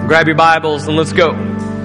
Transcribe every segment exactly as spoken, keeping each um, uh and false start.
Grab your Bibles and let's go.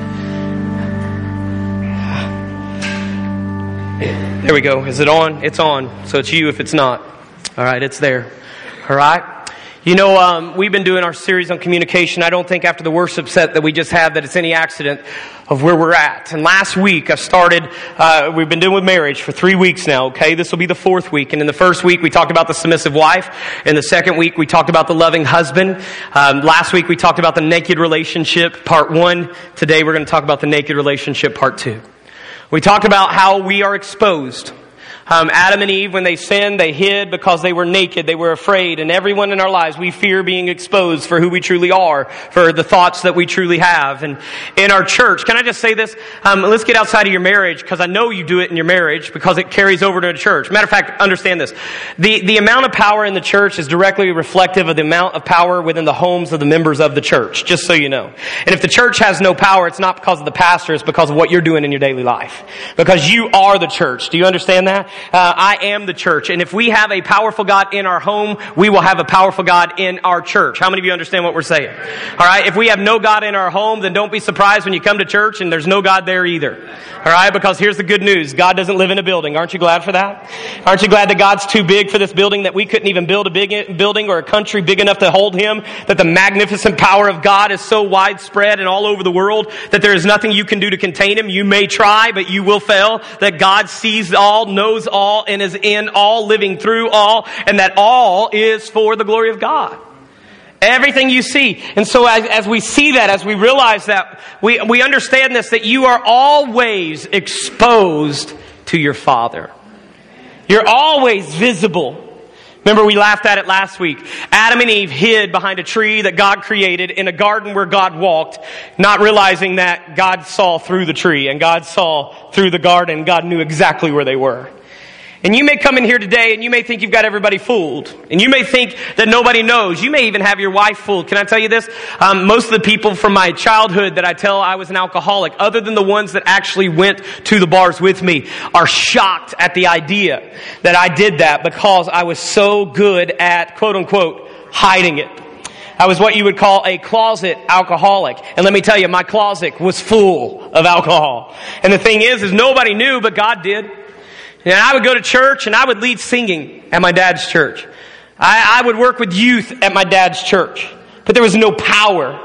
There we go. Is it on? It's on. So it's you if it's not. All right, it's there. All right. You know, um, we've been doing our series on communication. I don't think after the worship set that we just have that it's any accident of where we're at. And last week I started, uh, we've been doing with marriage for three weeks now, okay? This will be the fourth week. And in the first week we talked about the submissive wife. In the second week we talked about the loving husband. Um, last week we talked about the naked relationship, part one. Today we're going to talk about the naked relationship, part two. We talked about how we are exposed. Um, Adam and Eve, when they sinned, they hid because they were naked. They were afraid. And everyone in our lives, we fear being exposed for who we truly are, for the thoughts that we truly have. And in our church, can I just say this? Um, let's get outside of your marriage, because I know you do it in your marriage, because it carries over to the church. Matter of fact, understand this. The, the amount of power in the church is directly reflective of the amount of power within the homes of the members of the church, just so you know. And if the church has no power, it's not because of the pastor, it's because of what you're doing in your daily life. Because you are the church. Do you understand that? Uh, I am the church. And if we have a powerful God in our home, we will have a powerful God in our church. How many of you understand what we're saying? All right. If we have no God in our home, then don't be surprised when you come to church and there's no God there either. All right. Because here's the good news. God doesn't live in a building. Aren't you glad for that? Aren't you glad that God's too big for this building, that we couldn't even build a big building or a country big enough to hold Him, that the magnificent power of God is so widespread and all over the world that there is nothing you can do to contain Him. You may try, but you will fail. That God sees all, knows all, and is in all, living through all, and that all is for the glory of God. Everything you see. And so as, as we see that, as we realize that, we, we understand this, that you are always exposed to your Father. You're always visible. Remember, we laughed at it last week. Adam and Eve hid behind a tree that God created in a garden where God walked, not realizing that God saw through the tree and God saw through the garden. God knew exactly where they were. And you may come in here today and you may think you've got everybody fooled. And you may think that nobody knows. You may even have your wife fooled. Can I tell you this? Um, most of the people from my childhood that I tell I was an alcoholic, other than the ones that actually went to the bars with me, are shocked at the idea that I did that because I was so good at, quote unquote, hiding it. I was what you would call a closet alcoholic. And let me tell you, my closet was full of alcohol. And the thing is, is nobody knew, but God did. And I would go to church and I would lead singing at my dad's church. I, I would work with youth at my dad's church. But there was no power.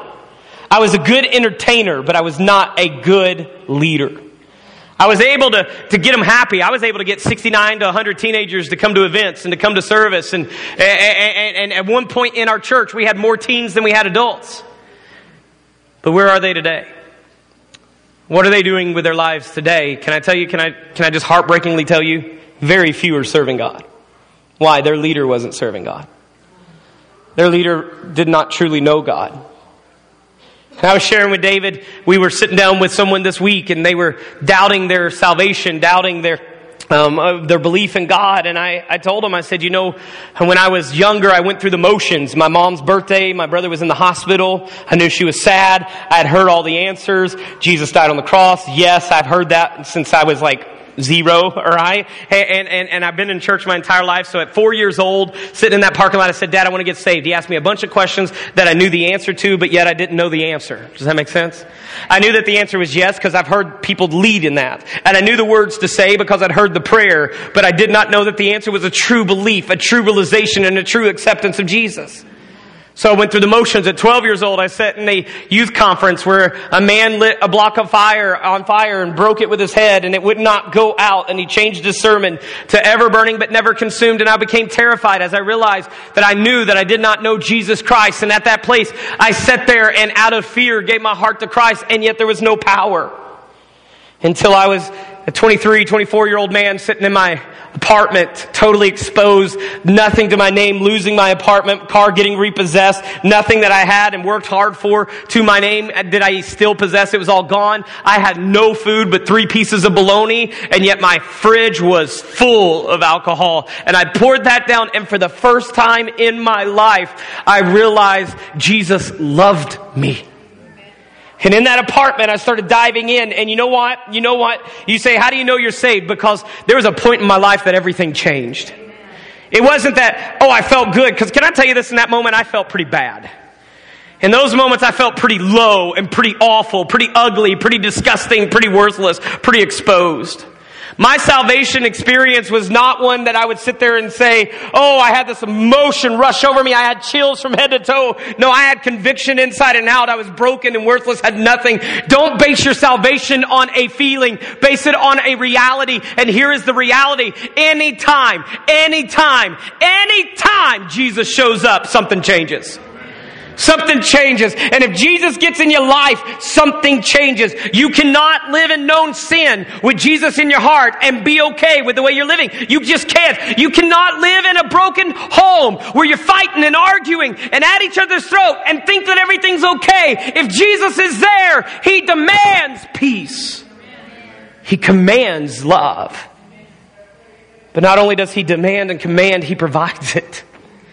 I was a good entertainer, but I was not a good leader. I was able to, to get them happy. I was able to get sixty-nine to one hundred teenagers to come to events and to come to service. And, and, and, and at one point in our church, we had more teens than we had adults. But where are they today? What are they doing with their lives today? Can I tell you, can I can I just heartbreakingly tell you? Very few are serving God. Why? Their leader wasn't serving God. Their leader did not truly know God. And I was sharing with David, we were sitting down with someone this week and they were doubting their salvation, doubting their Um, of their belief in God. And I, I told them, I said, you know, when I was younger, I went through the motions. My mom's birthday, my brother was in the hospital. I knew she was sad. I had heard all the answers. Jesus died on the cross. Yes, I've heard that since I was like zero, all right? And, and, and I've been in church my entire life. So at four years old, sitting in that parking lot, I said, Dad, I want to get saved. He asked me a bunch of questions that I knew the answer to, but yet I didn't know the answer. Does that make sense? I knew that the answer was yes because I've heard people lead in that. And I knew the words to say because I'd heard the prayer, but I did not know that the answer was a true belief, a true realization, and a true acceptance of Jesus. So I went through the motions. At twelve years old, I sat in a youth conference where a man lit a block of fire on fire and broke it with his head, and it would not go out. And he changed his sermon to ever burning but never consumed. And I became terrified as I realized that I knew that I did not know Jesus Christ. And at that place, I sat there and out of fear gave my heart to Christ, and yet there was no power. Until I was a twenty-three, twenty-four-year-old man sitting in my apartment, totally exposed, nothing to my name, losing my apartment, car getting repossessed, nothing that I had and worked hard for to my name did I still possess. It was all gone. I had no food but three pieces of bologna, and yet my fridge was full of alcohol. And I poured that down, and for the first time in my life, I realized Jesus loved me. And in that apartment, I started diving in. And you know what? You know what? You say, how do you know you're saved? Because there was a point in my life that everything changed. It wasn't that, oh, I felt good. Because can I tell you this, in that moment, I felt pretty bad. In those moments, I felt pretty low and pretty awful, pretty ugly, pretty disgusting, pretty worthless, pretty exposed. My salvation experience was not one that I would sit there and say, oh, I had this emotion rush over me. I had chills from head to toe. No, I had conviction inside and out. I was broken and worthless, had nothing. Don't base your salvation on a feeling. Base it on a reality. And here is the reality. Anytime, anytime, anytime Jesus shows up, something changes. Something changes. And if Jesus gets in your life, something changes. You cannot live in known sin with Jesus in your heart and be okay with the way you're living. You just can't. You cannot live in a broken home where you're fighting and arguing and at each other's throat and think that everything's okay. If Jesus is there, He demands peace. He commands love. But not only does He demand and command, He provides it.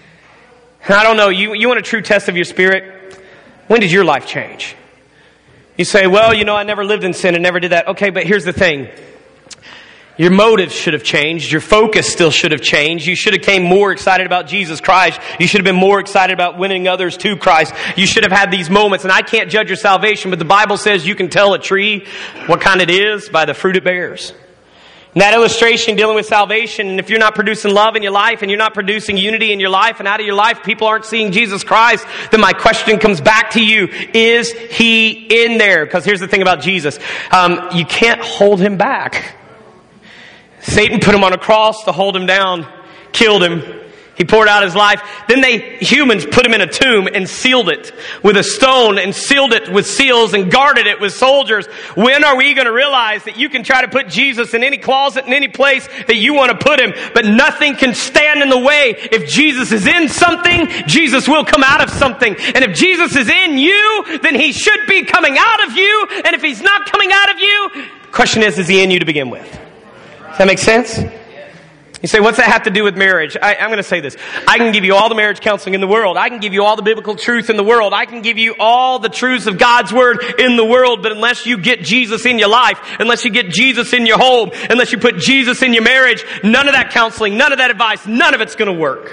I don't know, you, you want a true test of your spirit? When did your life change? You say, well, you know, I never lived in sin and never did that. Okay, but here's the thing. Your motives should have changed. Your focus still should have changed. You should have came more excited about Jesus Christ. You should have been more excited about winning others to Christ. You should have had these moments. And I can't judge your salvation, but the Bible says you can tell a tree what kind it is by the fruit it bears. And that illustration dealing with salvation, and if you're not producing love in your life and you're not producing unity in your life and out of your life, people aren't seeing Jesus Christ, then my question comes back to you, is He in there? Because here's the thing about Jesus. Um, you can't hold Him back. Satan put Him on a cross to hold Him down, killed Him. He poured out His life. Then they, humans, put Him in a tomb and sealed it with a stone and sealed it with seals and guarded it with soldiers. When are we going to realize that you can try to put Jesus in any closet, in any place that you want to put Him, but nothing can stand in the way? If Jesus is in something, Jesus will come out of something. And if Jesus is in you, then He should be coming out of you. And if He's not coming out of you, the question is, is He in you to begin with? Does that make sense? You say, what's that have to do with marriage? I, I'm going to say this. I can give you all the marriage counseling in the world. I can give you all the biblical truth in the world. I can give you all the truths of God's Word in the world. But unless you get Jesus in your life, unless you get Jesus in your home, unless you put Jesus in your marriage, none of that counseling, none of that advice, none of it's going to work.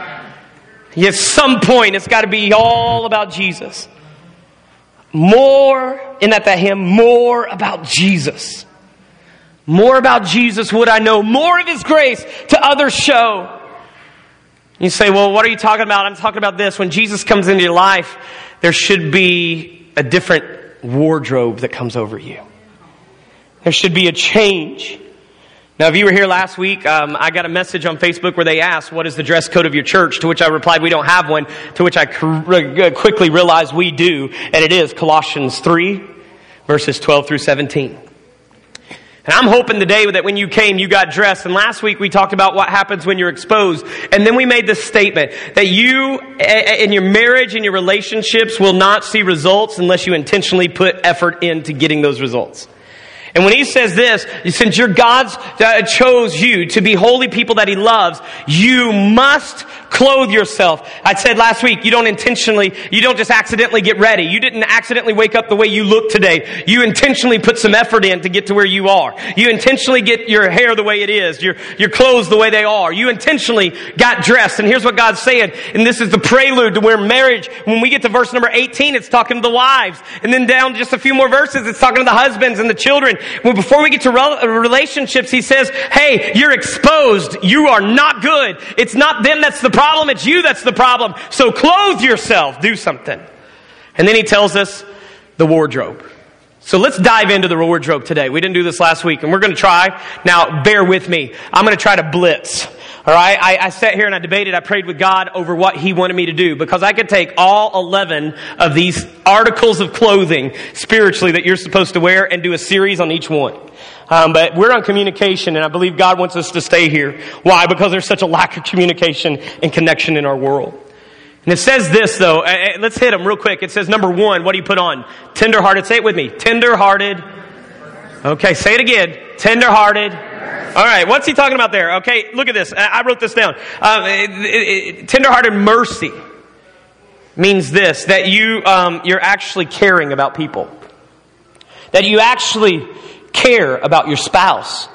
At some point, it's got to be all about Jesus. More, in that, that hymn, more about Jesus. More about Jesus would I know. More of His grace to others show. You say, well, what are you talking about? I'm talking about this. When Jesus comes into your life, there should be a different wardrobe that comes over you. There should be a change. Now, if you were here last week, um, I got a message on Facebook where they asked, what is the dress code of your church? To which I replied, we don't have one. To which I quickly realized we do. And it is Colossians three, verses twelve through seventeen. And I'm hoping today that when you came, you got dressed. And last week we talked about what happens when you're exposed. And then we made this statement that you, in your marriage and your relationships, will not see results unless you intentionally put effort into getting those results. And when He says this, since your God uh, chose you to be holy people that He loves, you must clothe yourself. I said last week, you don't intentionally, you don't just accidentally get ready. You didn't accidentally wake up the way you look today. You intentionally put some effort in to get to where you are. You intentionally get your hair the way it is, your, your clothes the way they are. You intentionally got dressed. And here's what God's saying, and this is the prelude to where marriage, when we get to verse number eighteen, it's talking to the wives. And then down just a few more verses, it's talking to the husbands and the children. Well, before we get to relationships, He says, hey, you're exposed. You are not good. It's not them that's the problem. It's you that's the problem. So clothe yourself. Do something. And then He tells us the wardrobe. So let's dive into the wardrobe today. We didn't do this last week, and we're going to try. Now, bear with me. I'm going to try to blitz. All right, I, I sat here and I debated, I prayed with God over what He wanted me to do, because I could take all eleven of these articles of clothing spiritually that you're supposed to wear and do a series on each one. Um, but we're on communication, and I believe God wants us to stay here. Why? Because there's such a lack of communication and connection in our world. And it says this, though. Uh, let's hit them real quick. It says, number one, what do you put on? Tender-hearted. Say it with me. Tender-hearted. Okay, say it again. Tender-hearted. All right, what's He talking about there? Okay, look at this. I wrote this down. Um, it, it, it, tender-hearted mercy means this, that you, um, you're actually caring about people. That you actually care about your spouse.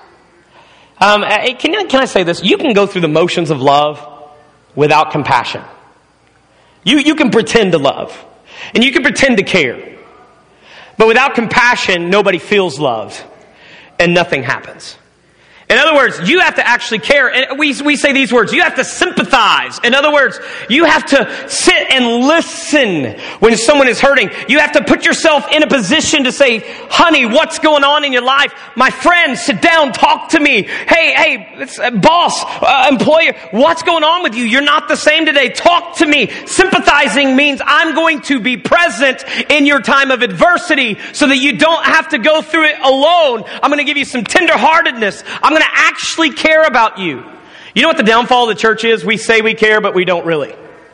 Um, can, I, can I say this? You can go through the motions of love without compassion. You, you can pretend to love. And you can pretend to care. But without compassion, nobody feels loved. And nothing happens. In other words, you have to actually care. And we, we say these words. You have to sympathize. In other words, you have to sit and listen when someone is hurting. You have to put yourself in a position to say, honey, what's going on in your life? My friend, sit down, talk to me. Hey, hey, it's, uh, boss, uh, employer, what's going on with you? You're not the same today. Talk to me. Sympathizing means I'm going to be present in your time of adversity so that you don't have to go through it alone. I'm going to give you some tenderheartedness. I'm going to actually care about you. You know what the downfall of the church is? We say we care, but we don't really.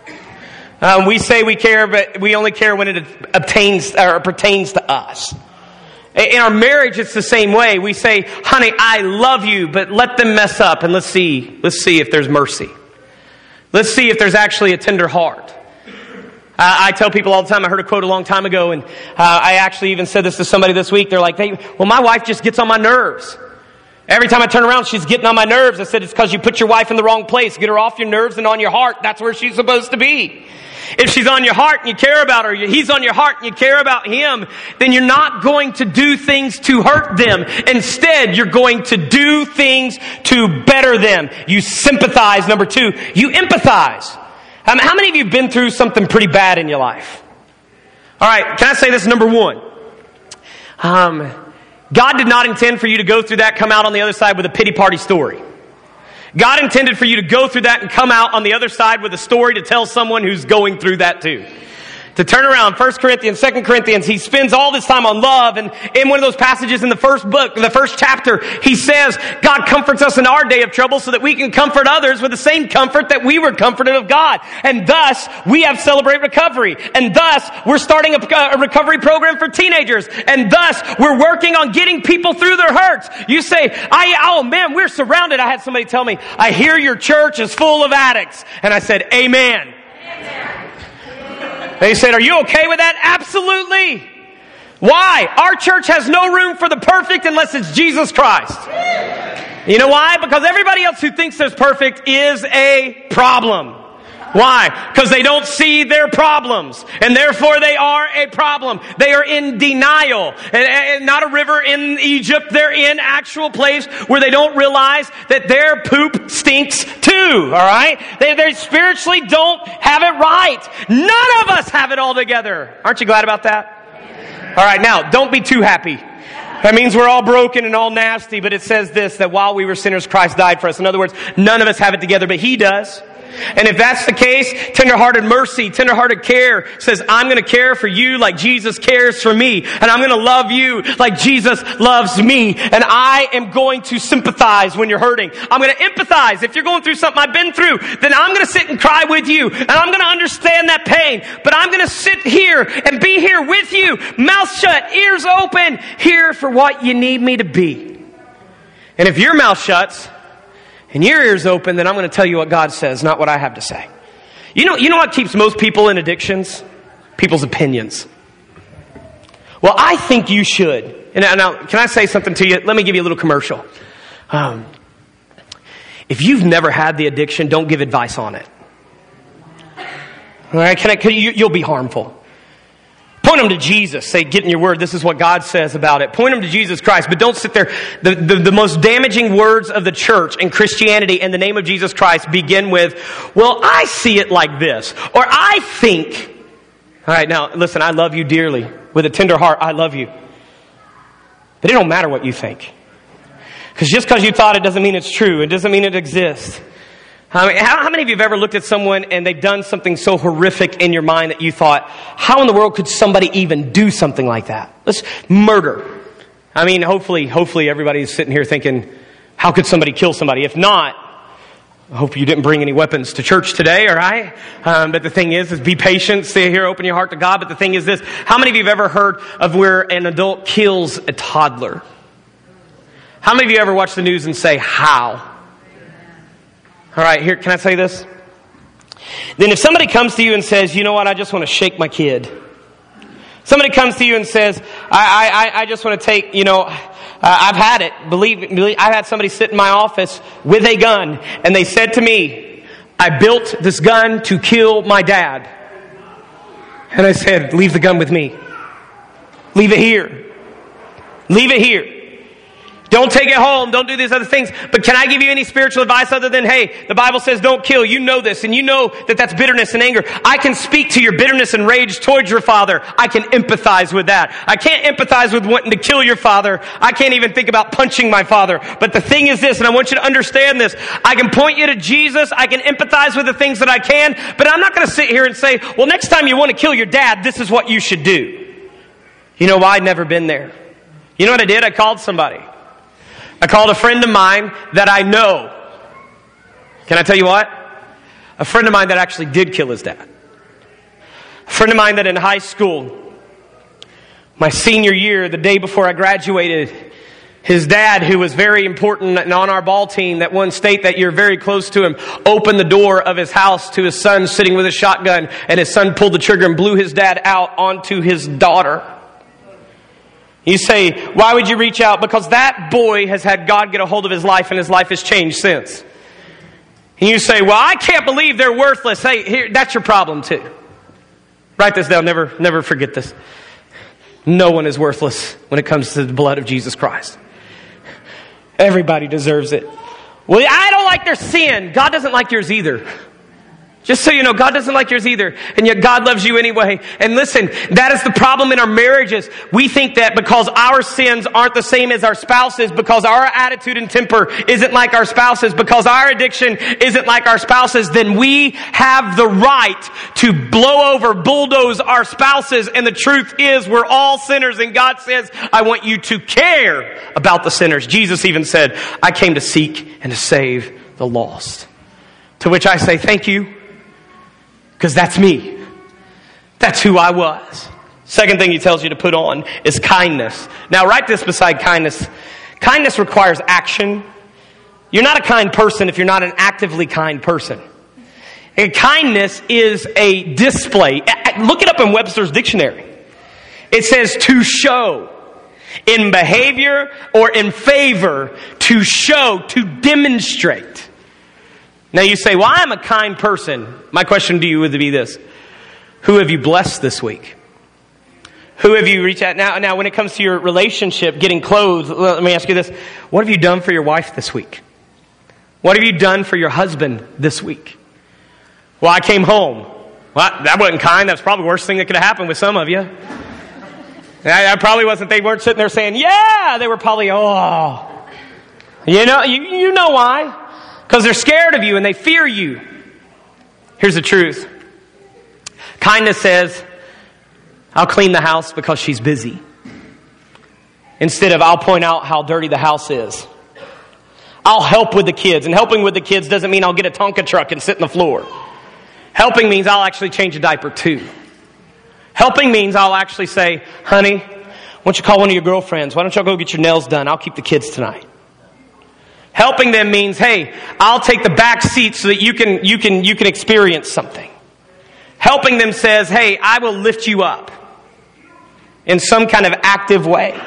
Um, we say we care, but we only care when it obtains or pertains to us. In our marriage, it's the same way. We say, honey, I love you, but let them mess up and let's see, let's see if there's mercy. Let's see if there's actually a tender heart. Uh, I tell people all the time, I heard a quote a long time ago, and uh, I actually even said this to somebody this week. They're like, hey, well, my wife just gets on my nerves. Every time I turn around, she's getting on my nerves. I said, it's because you put your wife in the wrong place. Get her off your nerves and on your heart. That's where she's supposed to be. If she's on your heart and you care about her, he's on your heart and you care about him, then you're not going to do things to hurt them. Instead, you're going to do things to better them. You sympathize. Number two, you empathize. Um, how many of you have been through something pretty bad in your life? All right, can I say this? Number one. Um... God did not intend for you to go through that, come out on the other side with a pity party story. God intended for you to go through that and come out on the other side with a story to tell someone who's going through that too. To turn around, First Corinthians, Second Corinthians, he spends all this time on love. And in one of those passages in the first book, the first chapter, he says, God comforts us in our day of trouble so that we can comfort others with the same comfort that we were comforted of God. And thus, we have Celebrate Recovery. And thus, we're starting a, a recovery program for teenagers. And thus, we're working on getting people through their hurts. You say, I, oh man, we're surrounded. I had somebody tell me, I hear your church is full of addicts. And I said, amen. Amen. They said, are you okay with that? Absolutely. Why? Our church has no room for the perfect unless it's Jesus Christ. You know why? Because everybody else who thinks there's perfect is a problem. Why? Because they don't see their problems. And therefore they are a problem. They are in denial. And not a river in Egypt. They're in actual place where they don't realize that their poop stinks too. Alright? They, they spiritually don't have it right. None of us have it all together. Aren't you glad about that? Alright, now, don't be too happy. That means we're all broken and all nasty, but it says this, that while we were sinners, Christ died for us. In other words, none of us have it together, but He does. And if that's the case, tenderhearted mercy, tenderhearted care says, I'm going to care for you like Jesus cares for me. And I'm going to love you like Jesus loves me. And I am going to sympathize when you're hurting. I'm going to empathize. If you're going through something I've been through, then I'm going to sit and cry with you. And I'm going to understand that pain. But I'm going to sit here and be here with you. Mouth shut, ears open, here for what you need me to be. And if your mouth shuts, and your ears open, then I'm going to tell you what God says, not what I have to say. You know, you know what keeps most people in addictions? People's opinions. Well, I think you should. And now, now can I say something to you? Let me give you a little commercial. Um, if you've never had the addiction, don't give advice on it. All right? Can I? Can you, you'll be harmful. Point them to Jesus. Say, get in your word. This is what God says about it. Point them to Jesus Christ. But don't sit there. The, the, the most damaging words of the church and Christianity in the name of Jesus Christ begin with, well, I see it like this. Or I think. All right, now, listen, I love you dearly. With a tender heart, I love you. But it don't matter what you think. Because just because you thought it doesn't mean it's true. It doesn't mean it exists. I mean, how, how many of you have ever looked at someone and they've done something so horrific in your mind that you thought, how in the world could somebody even do something like that? Let's murder. I mean, hopefully, hopefully everybody's sitting here thinking, how could somebody kill somebody? If not, I hope you didn't bring any weapons to church today, all right? Um, but the thing is, is be patient, stay here, open your heart to God. But the thing is this, how many of you have ever heard of where an adult kills a toddler? How many of you ever watch the news and say, how? All right, here, can I say this? Then if somebody comes to you and says, you know what, I just want to shake my kid. Somebody comes to you and says, I I, I just want to take, you know, uh, I've had it. Believe, believe, I've had somebody sit in my office with a gun, and they said to me, I built this gun to kill my dad. And I said, leave the gun with me. Leave it here. Leave it here. Don't take it home. Don't do these other things. But can I give you any spiritual advice other than, hey, the Bible says don't kill. You know this, and you know that that's bitterness and anger. I can speak to your bitterness and rage towards your father. I can empathize with that. I can't empathize with wanting to kill your father. I can't even think about punching my father. But the thing is this, and I want you to understand this. I can point you to Jesus. I can empathize with the things that I can. But I'm not going to sit here and say, well, next time you want to kill your dad, this is what you should do. You know why? I'd never been there. You know what I did? I called somebody. I called a friend of mine that I know. Can I tell you what? A friend of mine that actually did kill his dad. A friend of mine that in high school, my senior year, the day before I graduated, his dad, who was very important and on our ball team that won state that year, very close to him, opened the door of his house to his son sitting with a shotgun, and his son pulled the trigger and blew his dad out onto his daughter. You say, why would you reach out? Because that boy has had God get a hold of his life, and his life has changed since. And you say, well, I can't believe they're worthless. Hey, here, that's your problem too. Write this down. Never, never forget this. No one is worthless when it comes to the blood of Jesus Christ. Everybody deserves it. Well, I don't like their sin. God doesn't like yours either. Just so you know, God doesn't like yours either. And yet God loves you anyway. And listen, that is the problem in our marriages. We think that because our sins aren't the same as our spouses, because our attitude and temper isn't like our spouses, because our addiction isn't like our spouses, then we have the right to blow over, bulldoze our spouses. And the truth is, we're all sinners. And God says, I want you to care about the sinners. Jesus even said, I came to seek and to save the lost. To which I say, thank you. Because that's me. That's who I was. Second thing he tells you to put on is kindness. Now write this beside kindness. Kindness requires action. You're not a kind person if you're not an actively kind person. And kindness is a display. Look it up in Webster's dictionary. It says to show. In behavior or in favor. To show. To demonstrate. Now you say, well, I'm a kind person. My question to you would be this. Who have you blessed this week? Who have you reached out? Now, now when it comes to your relationship, getting clothes, let me ask you this. What have you done for your wife this week? What have you done for your husband this week? Well, I came home. Well, that wasn't kind. That's probably the worst thing that could have happened with some of you. That probably wasn't, they weren't sitting there saying, yeah, they were probably, oh. You know, you, you know why. Because they're scared of you and they fear you. Here's the truth. Kindness says, I'll clean the house because she's busy. Instead of, I'll point out how dirty the house is. I'll help with the kids. And helping with the kids doesn't mean I'll get a Tonka truck and sit on the floor. Helping means I'll actually change a diaper too. Helping means I'll actually say, honey, why don't you call one of your girlfriends? Why don't y'all go get your nails done? I'll keep the kids tonight. Helping them means, hey, I'll take the back seat so that you can you can you can experience something. Helping them says, hey, I will lift you up in some kind of active way.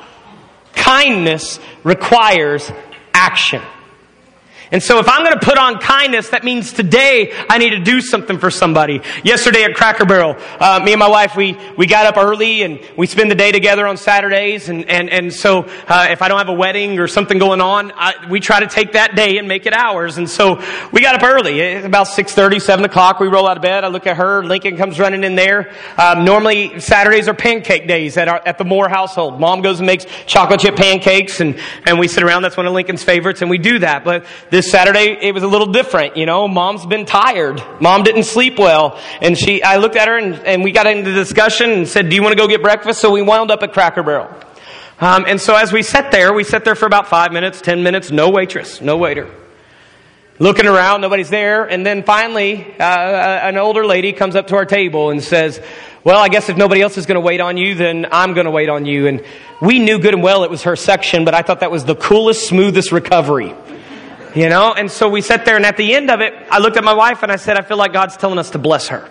Kindness requires action. And so if I'm going to put on kindness, that means today I need to do something for somebody. Yesterday at Cracker Barrel, uh, me and my wife, we, we got up early and we spend the day together on Saturdays. And, and, and so uh, if I don't have a wedding or something going on, I, we try to take that day and make it ours. And so we got up early. It's about six thirty, seven o'clock. We roll out of bed. I look at her. Lincoln comes running in there. Um, normally Saturdays are pancake days at, our, at the Moore household. Mom goes and makes chocolate chip pancakes and, and we sit around. That's one of Lincoln's favorites and we do that. But this Saturday, it was a little different. You know, Mom's been tired. Mom didn't sleep well. And she, I looked at her and, and we got into the discussion and said, do you want to go get breakfast? So we wound up at Cracker Barrel. Um, and so as we sat there, we sat there for about five minutes, ten minutes, no waitress, no waiter. Looking around, nobody's there. And then finally, uh, an older lady comes up to our table and says, well, I guess if nobody else is going to wait on you, then I'm going to wait on you. And we knew good and well it was her section, but I thought that was the coolest, smoothest recovery. You know, and so we sat there and at the end of it, I looked at my wife and I said, I feel like God's telling us to bless her.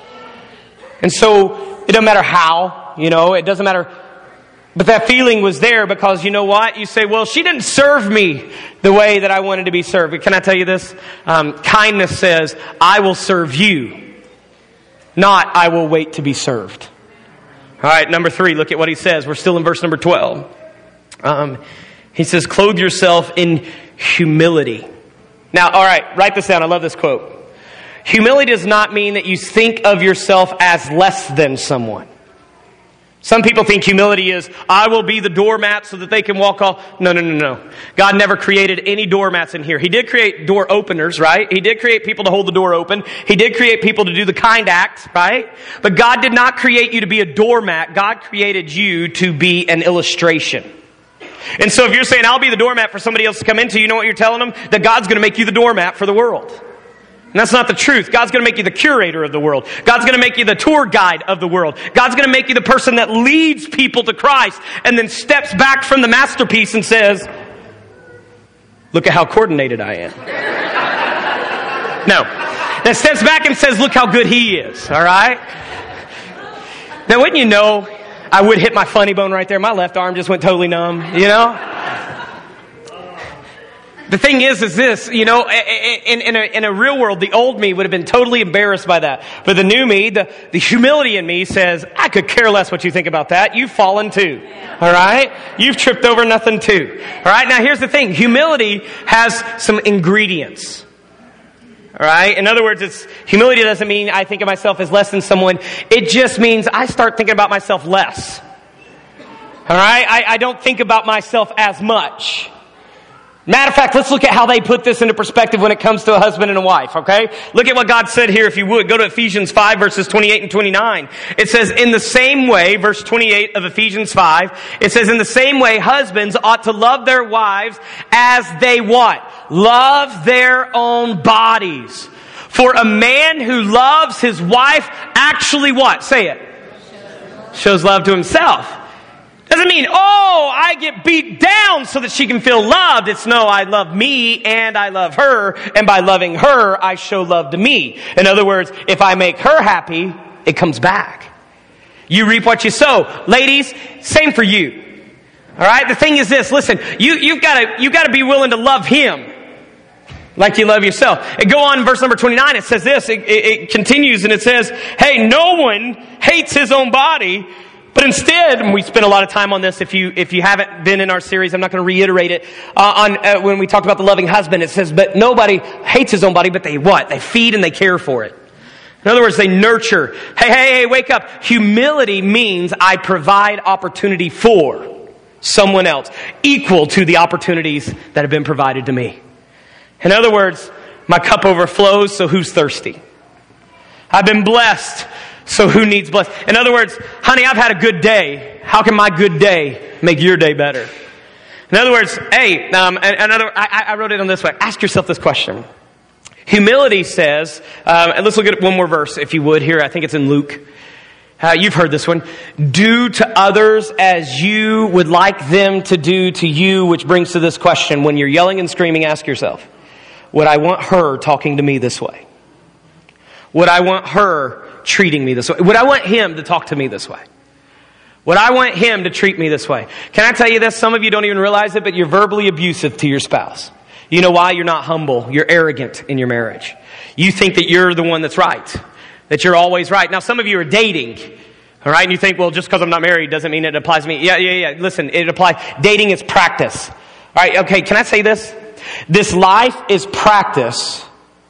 And so it doesn't matter how, you know, it doesn't matter. But that feeling was there because you know what? You say, well, she didn't serve me the way that I wanted to be served. But can I tell you this? Um, kindness says, I will serve you not I will wait to be served. All right, number three, look at what he says. We're still in verse number twelve. Um, he says, clothe yourself in humility. Now, all right, write this down. I love this quote. Humility does not mean that you think of yourself as less than someone. Some people think humility is, I will be the doormat so that they can walk all... No, no, no, no. God never created any doormats in here. He did create door openers, right? He did create people to hold the door open. He did create people to do the kind act, right? But God did not create you to be a doormat. God created you to be an illustration. And so if you're saying, I'll be the doormat for somebody else to come into, you know what you're telling them? That God's going to make you the doormat for the world. And that's not the truth. God's going to make you the curator of the world. God's going to make you the tour guide of the world. God's going to make you the person that leads people to Christ and then steps back from the masterpiece and says, look at how coordinated I am. No. That steps back and says, look how good he is. All right? Now, wouldn't you know, I would hit my funny bone right there. My left arm just went totally numb, you know? The thing is, is this, you know, in, in, a, in a real world, the old me would have been totally embarrassed by that. But the new me, the, the humility in me says, I could care less what you think about that. You've fallen too. All right? You've tripped over nothing too. All right? Now, here's the thing. Humility has some ingredients. All right? In other words, it's humility doesn't mean I think of myself as less than someone. It just means I start thinking about myself less. All right? I, I don't think about myself as much. Matter of fact, let's look at how they put this into perspective when it comes to a husband and a wife, okay? Look at what God said here, if you would. Go to Ephesians five, verses twenty-eight and twenty-nine. It says, in the same way, verse twenty-eight of Ephesians five, it says, in the same way, husbands ought to love their wives as they what? Love their own bodies. For a man who loves his wife actually what? Say it. Shows love to himself. Doesn't mean, oh, I get beat down so that she can feel loved. It's no, I love me and I love her. And by loving her, I show love to me. In other words, if I make her happy, it comes back. You reap what you sow. Ladies, same for you. All right? The thing is this, listen, you, you've got to, you've got to be willing to love him like you love yourself. And go on in verse number twenty-nine, it says this, it, it, it continues and it says, hey, no one hates his own body, but instead, and we spent a lot of time on this, if you if you haven't been in our series, I'm not going to reiterate it, uh, on uh, when we talked about the loving husband, it says, but nobody hates his own body, but they what? They feed and they care for it. In other words, they nurture. Hey, hey, hey, wake up. Humility means I provide opportunity for someone else, equal to the opportunities that have been provided to me. In other words, my cup overflows, so who's thirsty? I've been blessed, so who needs blessed? In other words, honey, I've had a good day. How can my good day make your day better? In other words, hey, um, another, I, I wrote it on this way. Ask yourself this question. Humility says, um, and let's look at one more verse, if you would, here. I think it's in Luke. Uh, you've heard this one. Do to others as you would like them to do to you, which brings to this question. When you're yelling and screaming, ask yourself, would I want her talking to me this way? Would I want her treating me this way? Would I want him to talk to me this way? Would I want him to treat me this way? Can I tell you this? Some of you don't even realize it, but you're verbally abusive to your spouse. You know why? You're not humble. You're arrogant in your marriage. You think that you're the one that's right, that you're always right. Now, some of you are dating, all right? And you think, well, just because I'm not married doesn't mean it applies to me. Yeah, yeah, yeah. Listen, it applies. Dating is practice. All right, okay, can I say this? This life is practice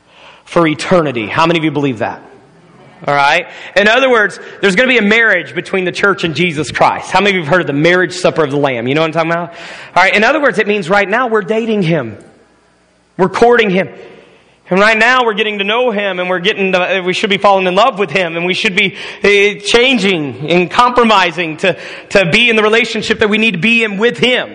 for eternity. How many of you believe that? All right? In other words, there's going to be a marriage between the church and Jesus Christ. How many of you have heard of the marriage supper of the Lamb? You know what I'm talking about? All right, in other words, it means right now we're dating him. We're courting him. And right now we're getting to know him, and we're getting to, we should be falling in love with him, and we should be uh, changing and compromising to, to be in the relationship that we need to be in with him.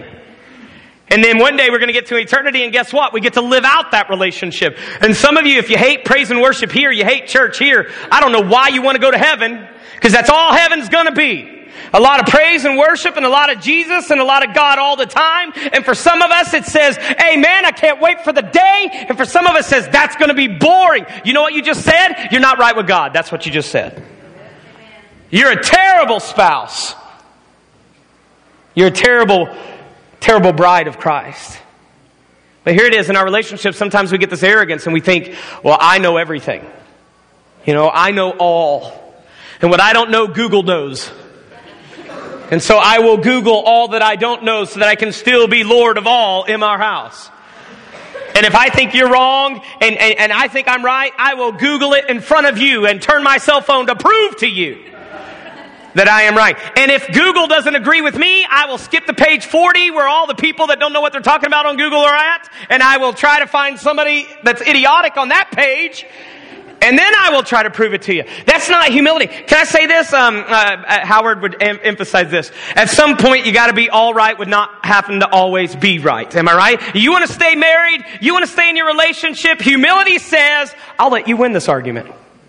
And then one day we're going to get to eternity, and guess what? We get to live out that relationship. And some of you, if you hate praise and worship here, you hate church here, I don't know why you want to go to heaven, because that's all heaven's going to be. A lot of praise and worship and a lot of Jesus and a lot of God all the time. And for some of us it says, amen, I can't wait for the day. And for some of us it says, that's going to be boring. You know what you just said? You're not right with God. That's what you just said. You're a terrible spouse. You're a terrible terrible bride of Christ. But here it is in our relationship. Sometimes we get this arrogance and we think, well, I know everything. You know, I know all. And what I don't know, Google knows. And so I will Google all that I don't know so that I can still be Lord of all in our house. And if I think you're wrong and, and, and I think I'm right, I will Google it in front of you and turn my cell phone to prove to you that I am right. And if Google doesn't agree with me, I will skip to page forty where all the people that don't know what they're talking about on Google are at. And I will try to find somebody that's idiotic on that page. And then I will try to prove it to you. That's not humility. Can I say this? Um, uh, Howard would em- emphasize this. At some point, you got to be all right with not having to always be right. Am I right? You want to stay married? You want to stay in your relationship? Humility says, I'll let you win this argument.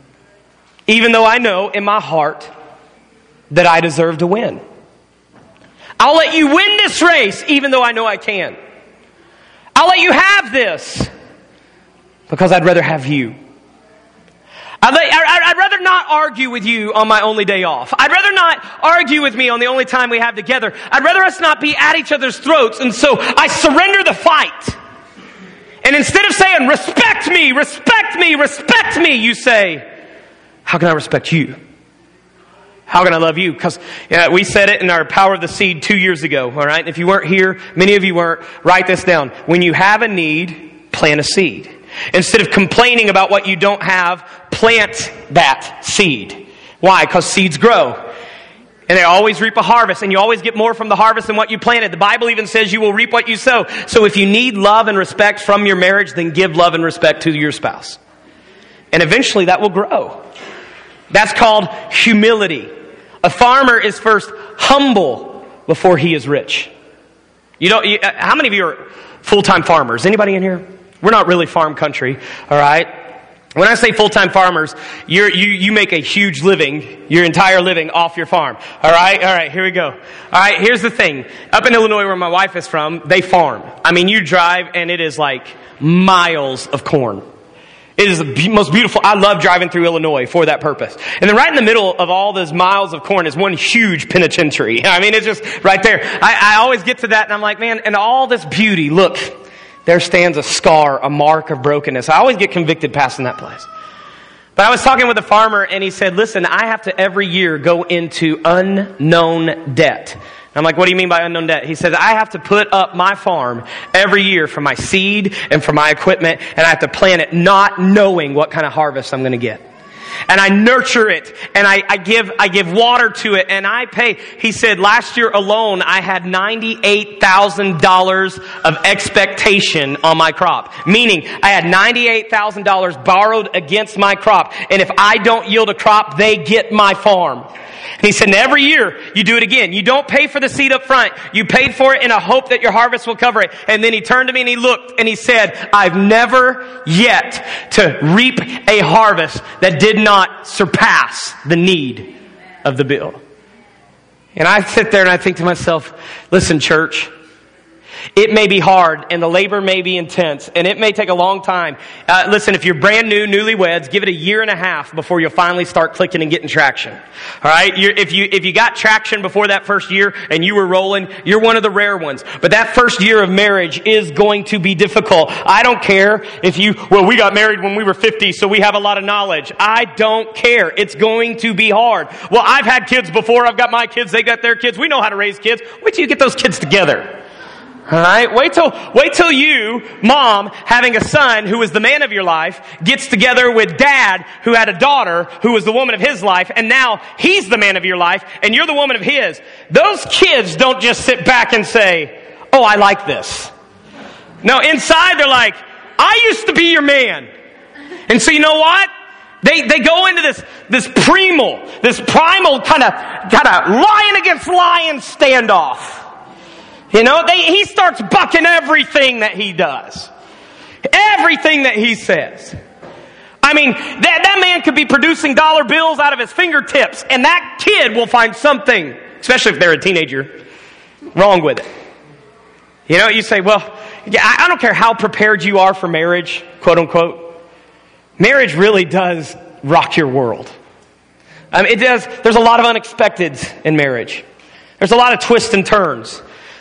Even though I know in my heart that I deserve to win. I'll let you win this race, even though I know I can. I'll let you have this because I'd rather have you. I'd, I'd rather not argue with you on my only day off. I'd rather not argue with me on the only time we have together. I'd rather us not be at each other's throats. And so I surrender the fight. And instead of saying, respect me, respect me, respect me, you say, how can I respect you? How can I love you? Because uh, we said it in our Power of the Seed two years ago. All right. If you weren't here, many of you weren't. Write this down. When you have a need, plant a seed. Instead of complaining about what you don't have, plant that seed. Why? Because seeds grow. And they always reap a harvest. And you always get more from the harvest than what you planted. The Bible even says you will reap what you sow. So if you need love and respect from your marriage, then give love and respect to your spouse. And eventually that will grow. That's called humility. A farmer is first humble before he is rich. You don't. You, how many of you are full-time farmers? Anybody in here? We're not really farm country, all right? When I say full-time farmers, you're, you you make a huge living, your entire living off your farm, all right? All right, here we go. All right, here's the thing. Up in Illinois, where my wife is from, they farm. I mean, you drive, and it is like miles of corn. It is the most beautiful. I love driving through Illinois for that purpose. And then right in the middle of all those miles of corn is one huge penitentiary. I mean, it's just right there. I, I always get to that, and I'm like, man, and all this beauty, look, there stands a scar, a mark of brokenness. I always get convicted passing that place. But I was talking with a farmer, and he said, listen, I have to every year go into unknown debt. I'm like, what do you mean by unknown debt? He says, I have to put up my farm every year for my seed and for my equipment, and I have to plant it not knowing what kind of harvest I'm going to get. And I nurture it, and I, I give I give water to it, and I pay. He said, last year alone, I had ninety-eight thousand dollars of expectation on my crop. Meaning, I had ninety-eight thousand dollars borrowed against my crop. And if I don't yield a crop, they get my farm. And he said, and every year, you do it again. You don't pay for the seed up front. You paid for it in a hope that your harvest will cover it. And then he turned to me and he looked and he said, I've never yet to reap a harvest that did not surpass the need of the bill. And I sit there and I think to myself, listen, church, it may be hard, and the labor may be intense, and it may take a long time. Uh, listen, if you're brand new, newlyweds, give it a year and a half before you'll finally start clicking and getting traction. All right? You're, if you if you got traction before that first year and you were rolling, you're one of the rare ones. But that first year of marriage is going to be difficult. I don't care if you, well, we got married when we were fifty, so we have a lot of knowledge. I don't care. It's going to be hard. Well, I've had kids before. I've got my kids. They got their kids. We know how to raise kids. Wait till you get those kids together. All right, wait till wait till you, mom, having a son who is the man of your life, gets together with dad who had a daughter who was the woman of his life, and now he's the man of your life, and you're the woman of his. Those kids don't just sit back and say, "Oh, I like this." No, inside they're like, "I used to be your man," and so you know what? They they go into this this primal, this primal kind of kind of lion against lion standoff. You know, they, he starts bucking everything that he does. Everything that he says. I mean, that, that man could be producing dollar bills out of his fingertips, and that kid will find something, especially if they're a teenager, wrong with it. You know, you say, well, I, I don't care how prepared you are for marriage, quote unquote. Marriage really does rock your world. I mean, it does. There's a lot of unexpecteds in marriage. There's a lot of twists and turns.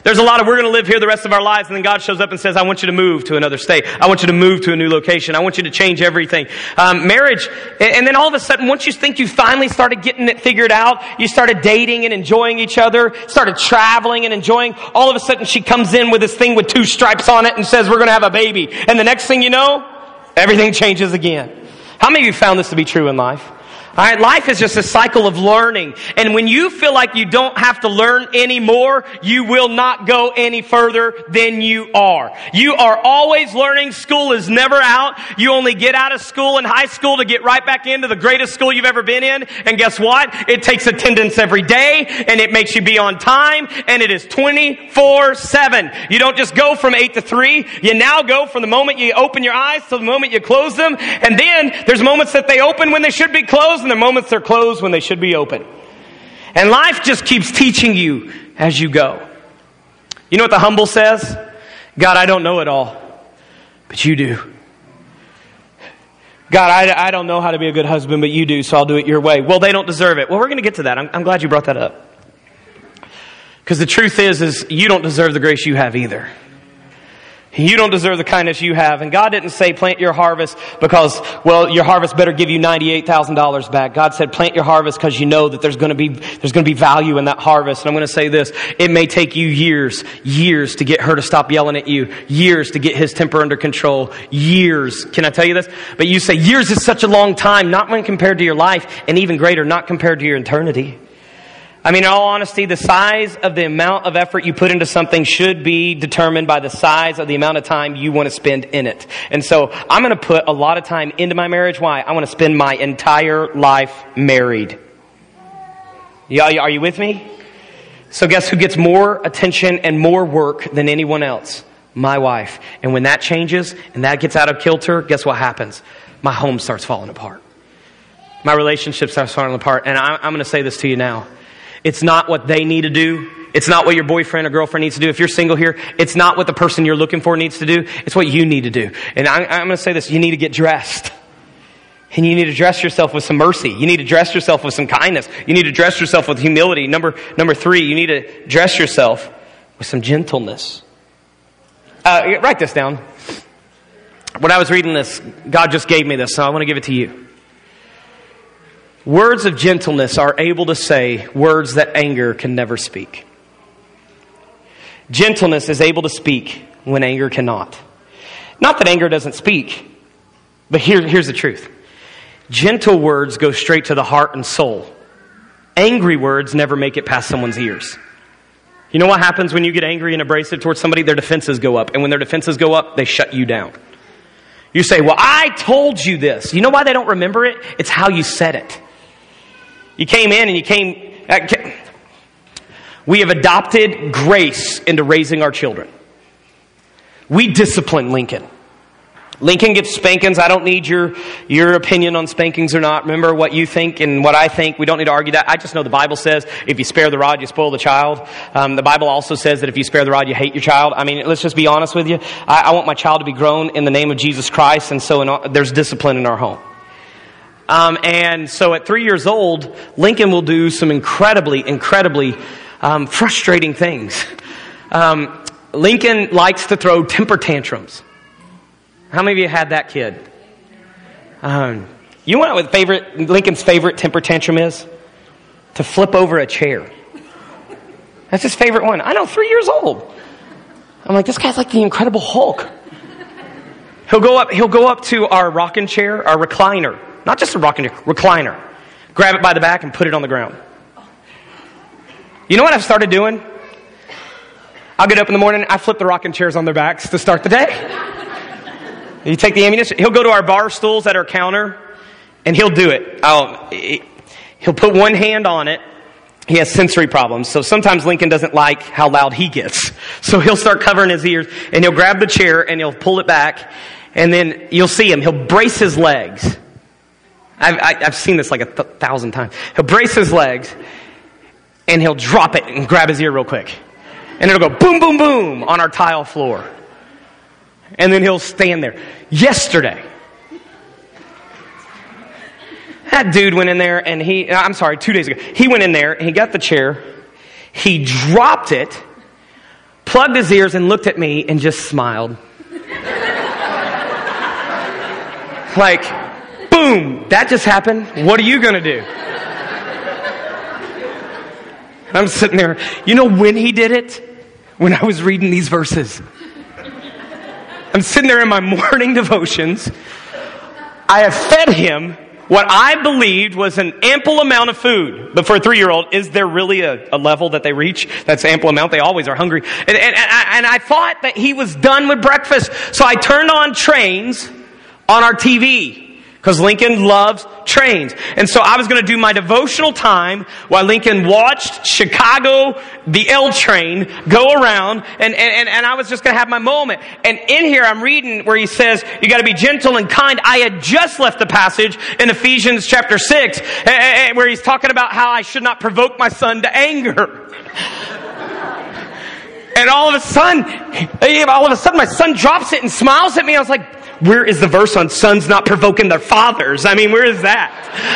There's a lot of, we're going to live here the rest of our lives, and then God shows up and says, I want you to move to another state. I want you to move to a new location. I want you to change everything. Um, marriage, and then all of a sudden, once you think you finally started getting it figured out, you started dating and enjoying each other, started traveling and enjoying, all of a sudden she comes in with this thing with two stripes on it and says, we're going to have a baby. And the next thing you know, everything changes again. How many of you found this to be true in life? All right, life is just a cycle of learning. And when you feel like you don't have to learn anymore, you will not go any further than you are. You are always learning. School is never out. You only get out of school in high school to get right back into the greatest school you've ever been in. And guess what? It takes attendance every day, and it makes you be on time, and it is twenty-four seven. You don't just go from eight to three. You now go from the moment you open your eyes to the moment you close them. And then there's moments that they open when they should be closed, and the moments they're closed when they should be open. And life just keeps teaching you as you go. You know what the humble says? God, I don't know it all, but you do. God, I, I don't know how to be a good husband, but you do, so I'll do it your way. Well, they don't deserve it. Well, we're going to get to that. I'm, I'm glad you brought that up. Because the truth is, is you don't deserve the grace you have either. You don't deserve the kindness you have. And God didn't say plant your harvest because, well, your harvest better give you ninety-eight thousand dollars back. God said plant your harvest because you know that there's going to be there's going to be value in that harvest. And I'm going to say this. It may take you years, years to get her to stop yelling at you. Years to get his temper under control. Years. Can I tell you this? But you say years is such a long time, not when compared to your life, and even greater, not compared to your eternity. I mean, in all honesty, the size of the amount of effort you put into something should be determined by the size of the amount of time you want to spend in it. And so I'm going to put a lot of time into my marriage. Why? I want to spend my entire life married. Yeah, are you with me? So guess who gets more attention and more work than anyone else? My wife. And when that changes and that gets out of kilter, guess what happens? My home starts falling apart. My relationship starts falling apart. And I'm going to say this to you now. It's not what they need to do. It's not what your boyfriend or girlfriend needs to do. If you're single here, it's not what the person you're looking for needs to do. It's what you need to do. And I'm, I'm going to say this. You need to get dressed. And you need to dress yourself with some mercy. You need to dress yourself with some kindness. You need to dress yourself with humility. Number, number three, you need to dress yourself with some gentleness. Uh, write this down. When I was reading this, God just gave me this, so I want to give it to you. Words of gentleness are able to say words that anger can never speak. Gentleness is able to speak when anger cannot. Not that anger doesn't speak, but here, here's the truth. Gentle words go straight to the heart and soul. Angry words never make it past someone's ears. You know what happens when you get angry and abrasive towards somebody? Their defenses go up. And when their defenses go up, they shut you down. You say, well, I told you this. You know why they don't remember it? It's how you said it. You came in and you came... Uh, we have adopted grace into raising our children. We discipline Lincoln. Lincoln gets spankings. I don't need your, your opinion on spankings or not. Remember what you think and what I think. We don't need to argue that. I just know the Bible says if you spare the rod, you spoil the child. Um, the Bible also says that if you spare the rod, you hate your child. I mean, let's just be honest with you. I, I want my child to be grown in the name of Jesus Christ, and so in our, there's discipline in our home. Um, and so at three years old, Lincoln will do some incredibly, incredibly um, frustrating things. Um, Lincoln likes to throw temper tantrums. How many of you had that kid? Um, you know what favorite Lincoln's favorite temper tantrum is? To flip over a chair. That's his favorite one. I know, three years old. I'm like, this guy's like the Incredible Hulk. He'll go up. He'll go up to our rocking chair, our recliner. Not just a rocking chair, recliner. Grab it by the back and put it on the ground. You know what I've started doing? I'll get up in the morning, I flip the rocking chairs on their backs to start the day. You take the ammunition. He'll go to our bar stools at our counter, and he'll do it. I'll, he'll put one hand on it. He has sensory problems, so sometimes Lincoln doesn't like how loud he gets. So he'll start covering his ears, and he'll grab the chair, and he'll pull it back, and then you'll see him. He'll brace his legs. I've, I, I've seen this like a th- thousand times. He'll brace his legs, and he'll drop it and grab his ear real quick. And it'll go boom, boom, boom on our tile floor. And then he'll stand there. Yesterday, that dude went in there and he, I'm sorry, two days ago, he went in there and he got the chair, he dropped it, plugged his ears and looked at me and just smiled. Like, boom, that just happened. What are you going to do? And I'm sitting there. You know when he did it? When I was reading these verses. I'm sitting there in my morning devotions. I have fed him what I believed was an ample amount of food. But for a three-year-old, is there really a, a level that they reach that's ample amount? They always are hungry. And, and, and, I, and I thought that he was done with breakfast. So I turned on Trains on our T V. Because Lincoln loves trains. And so I was going to do my devotional time while Lincoln watched Chicago, the L train, go around. And, and, and I was just going to have my moment. And in here I'm reading where he says, you got to be gentle and kind. I had just left the passage in Ephesians chapter six where he's talking about how I should not provoke my son to anger. And all of a sudden, all of a sudden my son drops it and smiles at me. I was like, where is the verse on sons not provoking their fathers? I mean, where is that?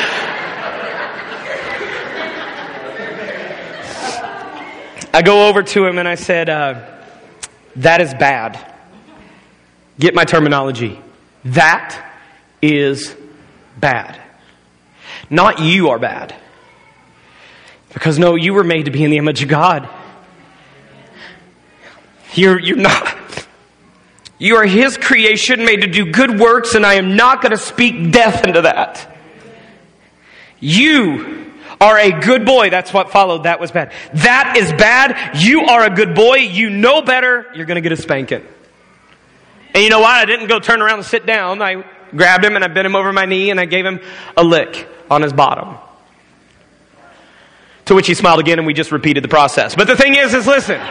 I go over to him and I said, uh, that is bad. Get my terminology. That is bad. Not you are bad. Because no, you were made to be in the image of God. You're, you're not... You are His creation, made to do good works, and I am not going to speak death into that. You are a good boy. That's what followed. That was bad. That is bad. You are a good boy. You know better. You're going to get a spanking. And you know what? I didn't go turn around and sit down. I grabbed him and I bent him over my knee and I gave him a lick on his bottom. To which he smiled again and we just repeated the process. But the thing is, is listen...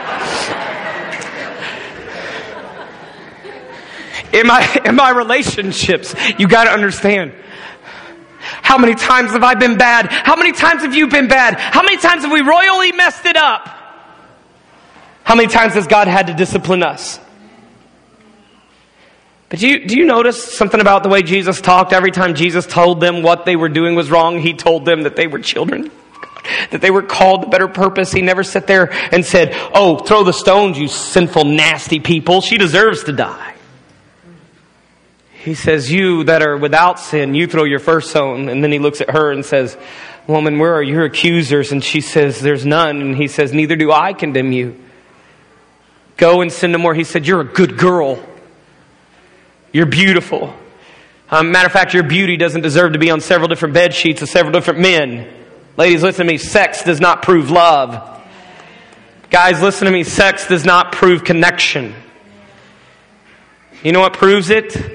In my, in my relationships, you got to understand. How many times have I been bad? How many times have you been bad? How many times have we royally messed it up? How many times has God had to discipline us? But do you, do you notice something about the way Jesus talked? Every time Jesus told them what they were doing was wrong, He told them that they were children. That they were called to better purpose. He never sat there and said, oh, throw the stones, you sinful, nasty people. She deserves to die. He says, you that are without sin, you throw your first stone. And then he looks at her and says, woman, where are your accusers? And she says, there's none. And he says, neither do I condemn you. Go and sin no more. He said, you're a good girl. You're beautiful. Um, matter of fact, your beauty doesn't deserve to be on several different bed sheets of several different men. Ladies, listen to me. Sex does not prove love. Guys, listen to me. Sex does not prove connection. You know what proves it?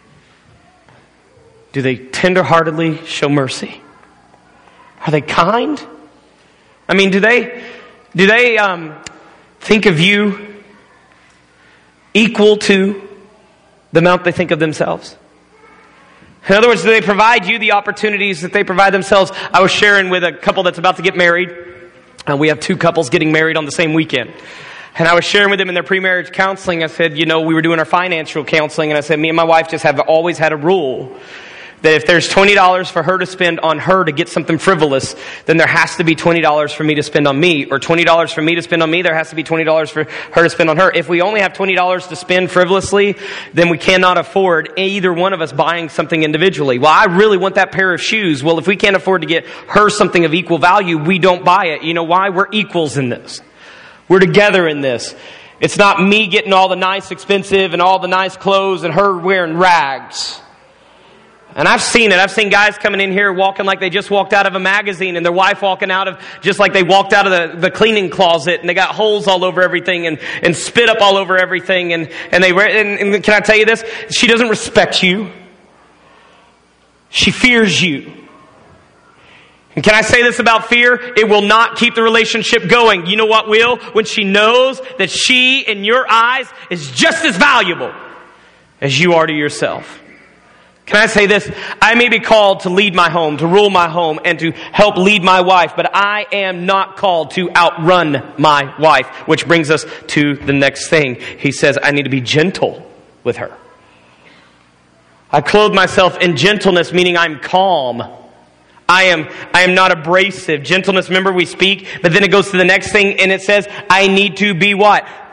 Do they tenderheartedly show mercy? Are they kind? I mean, do they do they um, think of you equal to the amount they think of themselves? In other words, do they provide you the opportunities that they provide themselves? I was sharing with a couple that's about to get married. And we have two couples getting married on the same weekend. And I was sharing with them in their pre-marriage counseling. I said, you know, we were doing our financial counseling. And I said, me and my wife just have always had a rule that if there's twenty dollars for her to spend on her to get something frivolous, then there has to be twenty dollars for me to spend on me. Or twenty dollars for me to spend on me, there has to be twenty dollars for her to spend on her. If we only have twenty dollars to spend frivolously, then we cannot afford either one of us buying something individually. Well, I really want that pair of shoes. Well, if we can't afford to get her something of equal value, we don't buy it. You know why? We're equals in this. We're together in this. It's not me getting all the nice, expensive, and all the nice clothes and her wearing rags. And I've seen it. I've seen guys coming in here walking like they just walked out of a magazine, and their wife walking out of just like they walked out of the, the cleaning closet, and they got holes all over everything and, and spit up all over everything. And, and they and, and can I tell you this? She doesn't respect you. She fears you. And can I say this about fear? It will not keep the relationship going. You know what will? When she knows that she, in your eyes, is just as valuable as you are to yourself. Can I say this? I may be called to lead my home, to rule my home, and to help lead my wife, but I am not called to outrun my wife, which brings us to the next thing. He says, I need to be gentle with her. I clothe myself in gentleness, meaning I'm calm. I am, I am not abrasive. Gentleness, remember we speak, but then it goes to the next thing and it says, I need to be what?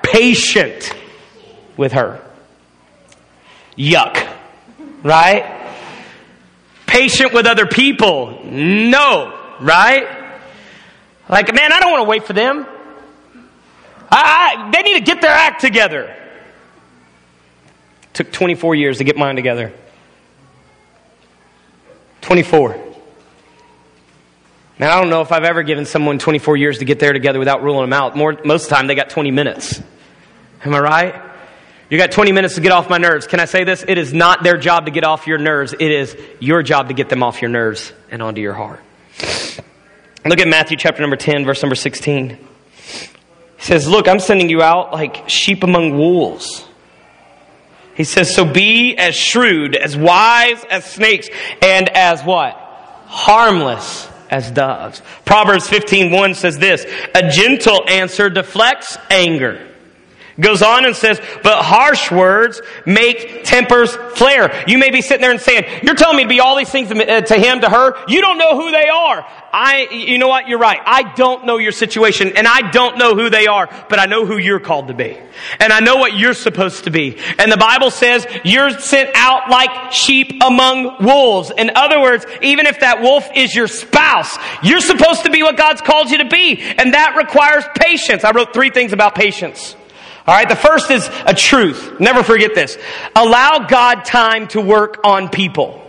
patient with her. Yuck. Right? Patient with other people. No. Right? Like, man, I don't want to wait for them. I, I, they need to get their act together. Took twenty-four years to get mine together. twenty-four. Man, I don't know if I've ever given someone twenty-four years to get there together without ruling them out. More, most of the time, they got twenty minutes. Am I right? You got twenty minutes to get off my nerves. Can I say this? It is not their job to get off your nerves. It is your job to get them off your nerves and onto your heart. Look at Matthew chapter number ten, verse number sixteen. He says, look, I'm sending you out like sheep among wolves. He says, so be as shrewd, as wise as snakes, and as what? Harmless as doves. Proverbs fifteen one says this, a gentle answer deflects anger. Goes on and says, but harsh words make tempers flare. You may be sitting there and saying, you're telling me to be all these things to him, to her. You don't know who they are. I, you know what? You're right. I don't know your situation and I don't know who they are, but I know who you're called to be. And I know what you're supposed to be. And the Bible says you're sent out like sheep among wolves. In other words, even if that wolf is your spouse, you're supposed to be what God's called you to be. And that requires patience. I wrote three things about patience. All right, the first is a truth. Never forget this. Allow God time to work on people.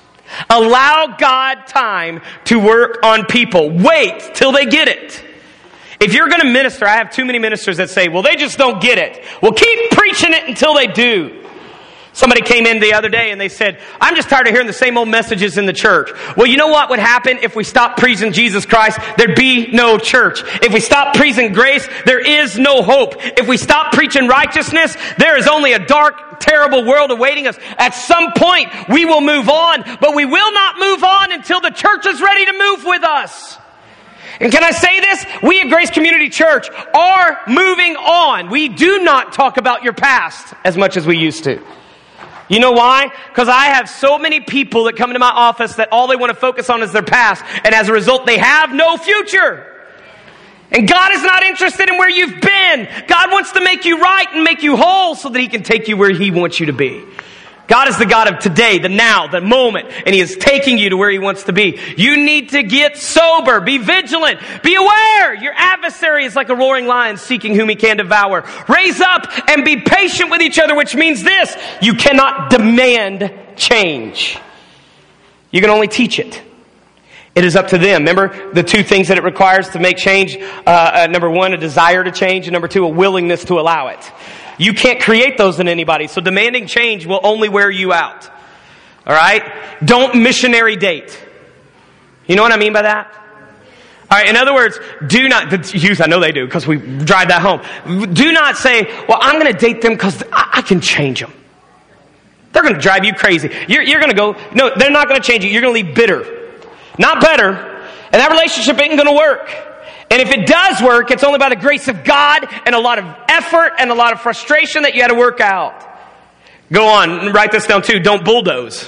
Allow God time to work on people. Wait till they get it. If you're going to minister, I have too many ministers that say, well, they just don't get it. Well, keep preaching it until they do. Somebody came in the other day and they said, I'm just tired of hearing the same old messages in the church. Well, you know what would happen if we stopped preaching Jesus Christ? There'd be no church. If we stopped preaching grace, there is no hope. If we stop preaching righteousness, there is only a dark, terrible world awaiting us. At some point, we will move on, but we will not move on until the church is ready to move with us. And can I say this? We at Grace Community Church are moving on. We do not talk about your past as much as we used to. You know why? Because I have so many people that come into my office that all they want to focus on is their past. And as a result, they have no future. And God is not interested in where you've been. God wants to make you right and make you whole so that He can take you where He wants you to be. God is the God of today, the now, the moment, and He is taking you to where He wants to be. You need to get sober, be vigilant, be aware. Your adversary is like a roaring lion seeking whom he can devour. Raise up and be patient with each other, which means this: you cannot demand change. You can only teach it. It is up to them. Remember the two things that it requires to make change? Uh, uh, number one, a desire to change, and number two, a willingness to allow it. You can't create those in anybody, so demanding change will only wear you out. All right? Don't missionary date. You know what I mean by that? All right, in other words, do not, the youth, I know they do because we drive that home. Do not say, well, I'm going to date them because I, I can change them. They're going to drive you crazy. You're, you're going to go, no, they're not going to change you. You're going to leave bitter. Not better. And that relationship ain't going to work. And if it does work, it's only by the grace of God and a lot of effort and a lot of frustration that you had to work out. Go on, write this down too. Don't bulldoze.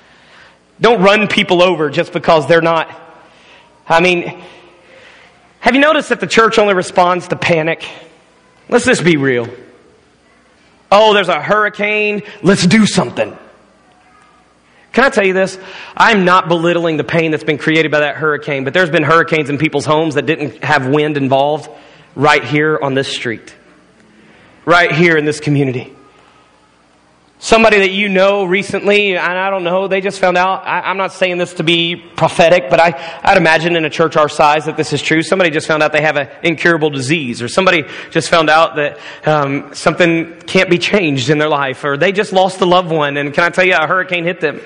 Don't run people over just because they're not. I mean, have you noticed that the church only responds to panic? Let's just be real. Oh, there's a hurricane. Let's do something. Can I tell you this? I'm not belittling the pain that's been created by that hurricane, but there's been hurricanes in people's homes that didn't have wind involved right here on this street. Right here in this community. Somebody that you know recently, and I don't know, they just found out, I, I'm not saying this to be prophetic, but I, I'd imagine in a church our size that this is true. Somebody just found out they have an incurable disease, or somebody just found out that um, something can't be changed in their life, or they just lost a loved one, and can I tell you, a hurricane hit them.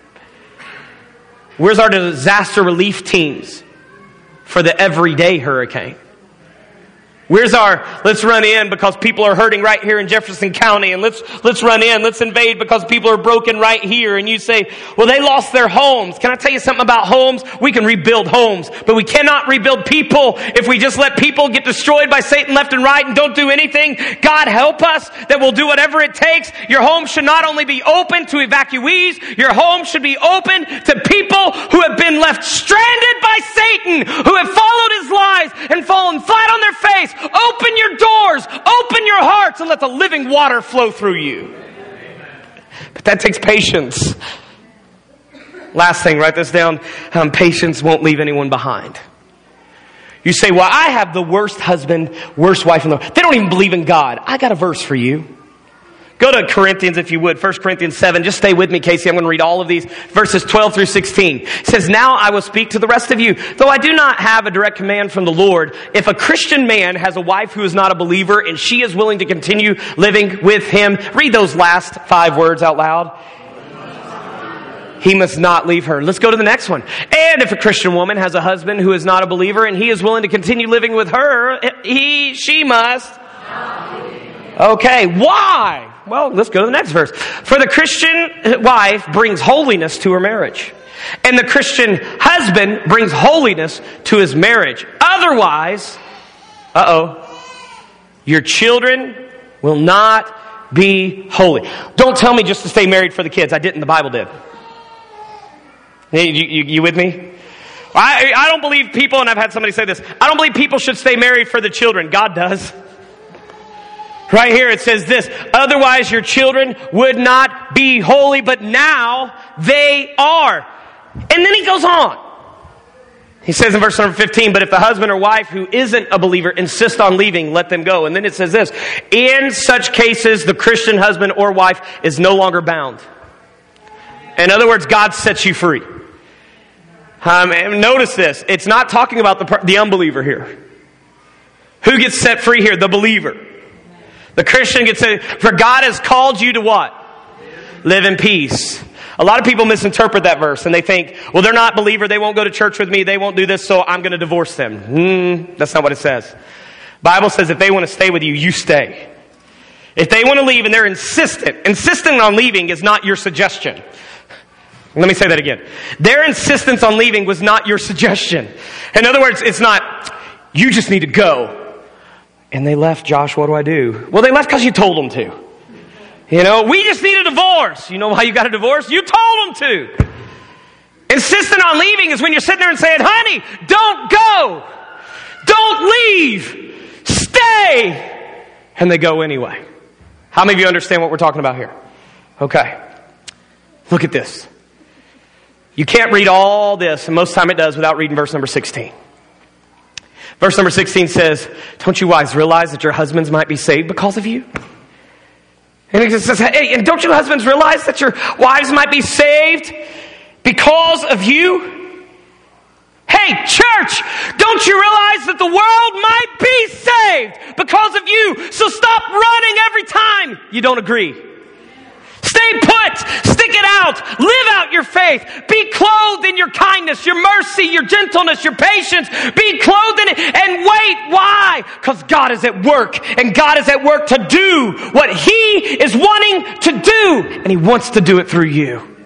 Where's our disaster relief teams for the everyday hurricane? Where's our, let's run in because people are hurting right here in Jefferson County, and let's let's run in, let's invade because people are broken right here. And you say, well, they lost their homes. Can I tell you something about homes? We can rebuild homes, but we cannot rebuild people if we just let people get destroyed by Satan left and right and don't do anything. God help us that we'll do whatever it takes. Your home should not only be open to evacuees, your home should be open to people who have been left stranded by Satan, who have followed his lies and fallen flat on their face. Open your doors. Open your heart. hearts and let the living water flow through you. But that takes patience. Last thing, write this down. Um, patience won't leave anyone behind. You say, well, I have the worst husband, worst wife in the world. They don't even believe in God. I got a verse for you. Go to Corinthians, if you would. First Corinthians seven. Just stay with me, Casey. I'm going to read all of these. Verses twelve through sixteen. It says, now I will speak to the rest of you. Though I do not have a direct command from the Lord, if a Christian man has a wife who is not a believer and she is willing to continue living with him, read those last five words out loud. He must not leave her. Let's go to the next one. And if a Christian woman has a husband who is not a believer and he is willing to continue living with her, he, she must. Okay, why? Well, let's go to the next verse. For the Christian wife brings holiness to her marriage, and the Christian husband brings holiness to his marriage. Otherwise, uh-oh, your children will not be holy. Don't tell me just to stay married for the kids. I didn't. The Bible did. You, you, you with me? I, I don't believe people, and I've had somebody say this, I don't believe people should stay married for the children. God does. Right here it says this, otherwise your children would not be holy, but now they are. And then he goes on. He says in verse number fifteen, but if the husband or wife who isn't a believer insists on leaving, let them go. And then it says this, in such cases, the Christian husband or wife is no longer bound. In other words, God sets you free. Um, and notice this. It's not talking about the, the unbeliever here. Who gets set free here? The believer. The Christian gets set. For God has called you to what? Live in peace. A lot of people misinterpret that verse and they think, well, they're not believer. They won't go to church with me. They won't do this, so I'm going to divorce them. Mm, that's not what it says. Bible says if they want to stay with you, you stay. If they want to leave and they're insistent, insistent on leaving is not your suggestion. Let me say that again. Their insistence on leaving was not your suggestion. In other words, it's not, you just need to go. And they left, Josh, what do I do? Well, they left because you told them to. You know, we just need a divorce. You know why you got a divorce? You told them to. Insistent on leaving is when you're sitting there and saying, honey, don't go. Don't leave. Stay. And they go anyway. How many of you understand what we're talking about here? Okay. Look at this. You can't read all this, and most of the time it does, without reading verse number sixteen. Verse number sixteen says, don't you wives realize that your husbands might be saved because of you? And it says, hey, and don't you husbands realize that your wives might be saved because of you? Hey, church, don't you realize that the world might be saved because of you? So stop running every time you don't agree. Stay put. Stick it out. Live out your faith. Be clothed in your kindness, your mercy, your gentleness, your patience. Be clothed in it and wait. Why? Because God is at work, and God is at work to do what He is wanting to do, and He wants to do it through you.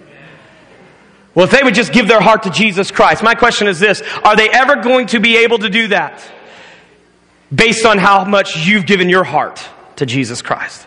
Well, if they would just give their heart to Jesus Christ, my question is this, are they ever going to be able to do that based on how much you've given your heart to Jesus Christ?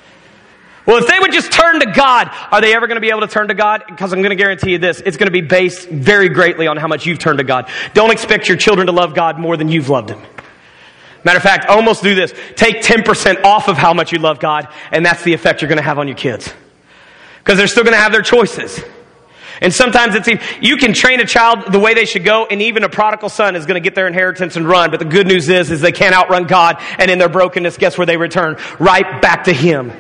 Well, if they would just turn to God, are they ever going to be able to turn to God? Because I'm going to guarantee you this, it's going to be based very greatly on how much you've turned to God. Don't expect your children to love God more than you've loved Him. Matter of fact, almost do this. Take ten percent off of how much you love God, and that's the effect you're going to have on your kids. Because they're still going to have their choices. And sometimes it's, you can train a child the way they should go, and even a prodigal son is going to get their inheritance and run. But the good news is, is they can't outrun God, and in their brokenness, guess where they return? Right back to Him.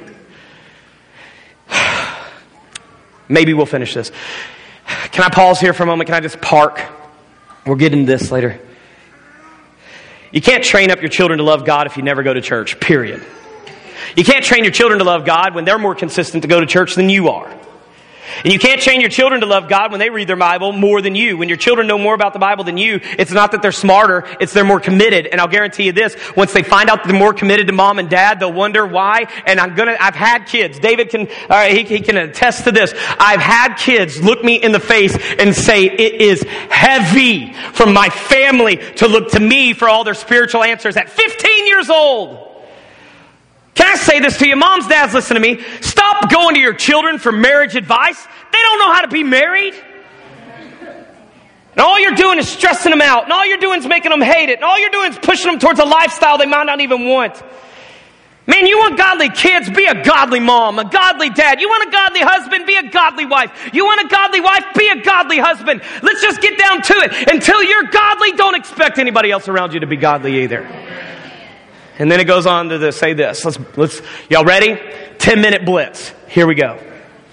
Maybe we'll finish this. Can I pause here for a moment? Can I just park? We'll get into this later. You can't train up your children to love God if you never go to church, period. You can't train your children to love God when they're more consistent to go to church than you are. And you can't train your children to love God when they read their Bible more than you. When your children know more about the Bible than you, it's not that they're smarter, it's they're more committed. And I'll guarantee you this, once they find out that they're more committed to mom and dad, they'll wonder why. And I'm gonna, I've had kids, David can, uh, he, he can attest to this. I've had kids look me in the face and say, it is heavy for my family to look to me for all their spiritual answers at fifteen years old. Can I say this to you? Moms, dads, listen to me. Stop going to your children for marriage advice. They don't know how to be married. And all you're doing is stressing them out. And all you're doing is making them hate it. And all you're doing is pushing them towards a lifestyle they might not even want. Man, you want godly kids? Be a godly mom, a godly dad. You want a godly husband? Be a godly wife. You want a godly wife? Be a godly husband. Let's just get down to it. Until you're godly, don't expect anybody else around you to be godly either. And then it goes on to the, say this. Let's, let's, y'all ready? ten minute blitz. Here we go.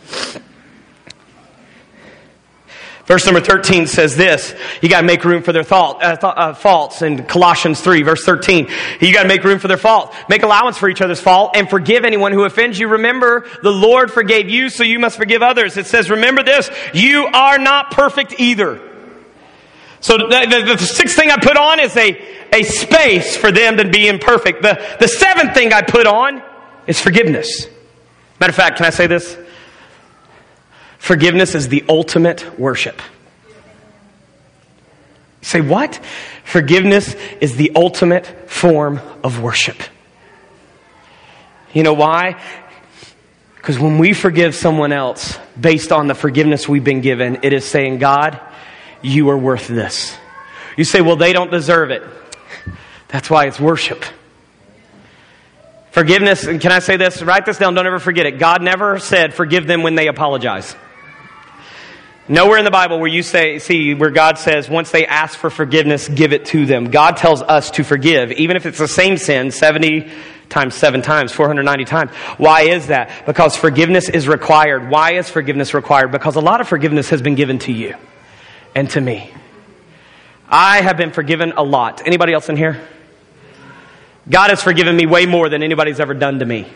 Verse number thirteen says this. You got to make room for their thought, uh, th- uh, faults. In Colossians three, verse thirteen. You got to make room for their fault. Make allowance for each other's fault and forgive anyone who offends you. Remember, the Lord forgave you, so you must forgive others. It says, remember this. You are not perfect either. So the, the, the sixth thing I put on is a, a space for them to be imperfect. The, the seventh thing I put on is forgiveness. Matter of fact, can I say this? Forgiveness is the ultimate worship. You say, what? Forgiveness is the ultimate form of worship. You know why? Because when we forgive someone else based on the forgiveness we've been given, it is saying, God, you are worth this. You say, well, they don't deserve it. That's why it's worship. Forgiveness, and can I say this? Write this down, don't ever forget it. God never said forgive them when they apologize. Nowhere in the Bible where you say, see, where God says, once they ask for forgiveness, give it to them. God tells us to forgive, even if it's the same sin, seventy times seven times, four hundred ninety times. Why is that? Because forgiveness is required. Why is forgiveness required? Because a lot of forgiveness has been given to you and to me. I have been forgiven a lot. Anybody else in here? God has forgiven me way more than anybody's ever done to me.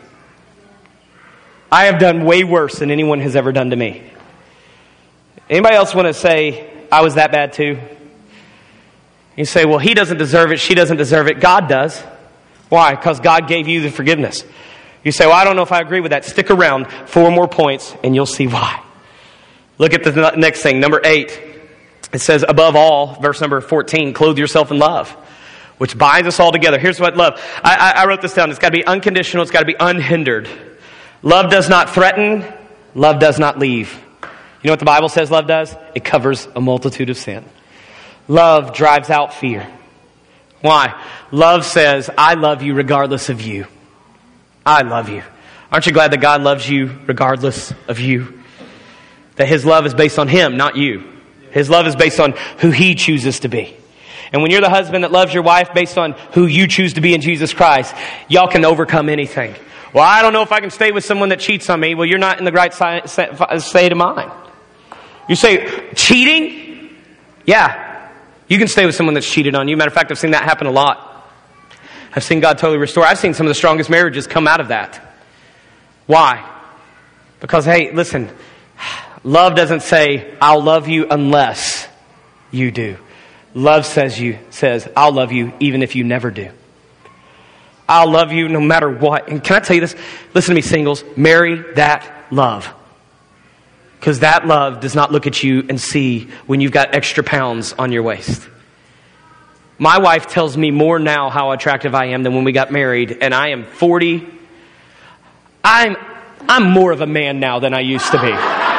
I have done way worse than anyone has ever done to me. Anybody else want to say, I was that bad too? You say, well, he doesn't deserve it, she doesn't deserve it. God does. Why? Because God gave you the forgiveness. You say, well, I don't know if I agree with that. Stick around. Four more points, and you'll see why. Look at the next thing, number eight. It says, above all, verse number fourteen, clothe yourself in love, which binds us all together. Here's what love. I, I, I wrote this down. It's got to be unconditional. It's got to be unhindered. Love does not threaten. Love does not leave. You know what the Bible says love does? It covers a multitude of sin. Love drives out fear. Why? Love says, I love you regardless of you. I love you. Aren't you glad that God loves you regardless of you? That His love is based on Him, not you. His love is based on who He chooses to be. And when you're the husband that loves your wife based on who you choose to be in Jesus Christ, y'all can overcome anything. Well, I don't know if I can stay with someone that cheats on me. Well, you're not in the right state of mind. You say, cheating? Yeah. You can stay with someone that's cheated on you. Matter of fact, I've seen that happen a lot. I've seen God totally restore. I've seen some of the strongest marriages come out of that. Why? Because, hey, listen, love doesn't say, I'll love you unless you do. Love says you says, I'll love you even if you never do. I'll love you no matter what. And can I tell you this? Listen to me, singles. Marry that love. Because that love does not look at you and see when you've got extra pounds on your waist. My wife tells me more now how attractive I am than when we got married. And I am forty. I'm, I'm more of a man now than I used to be.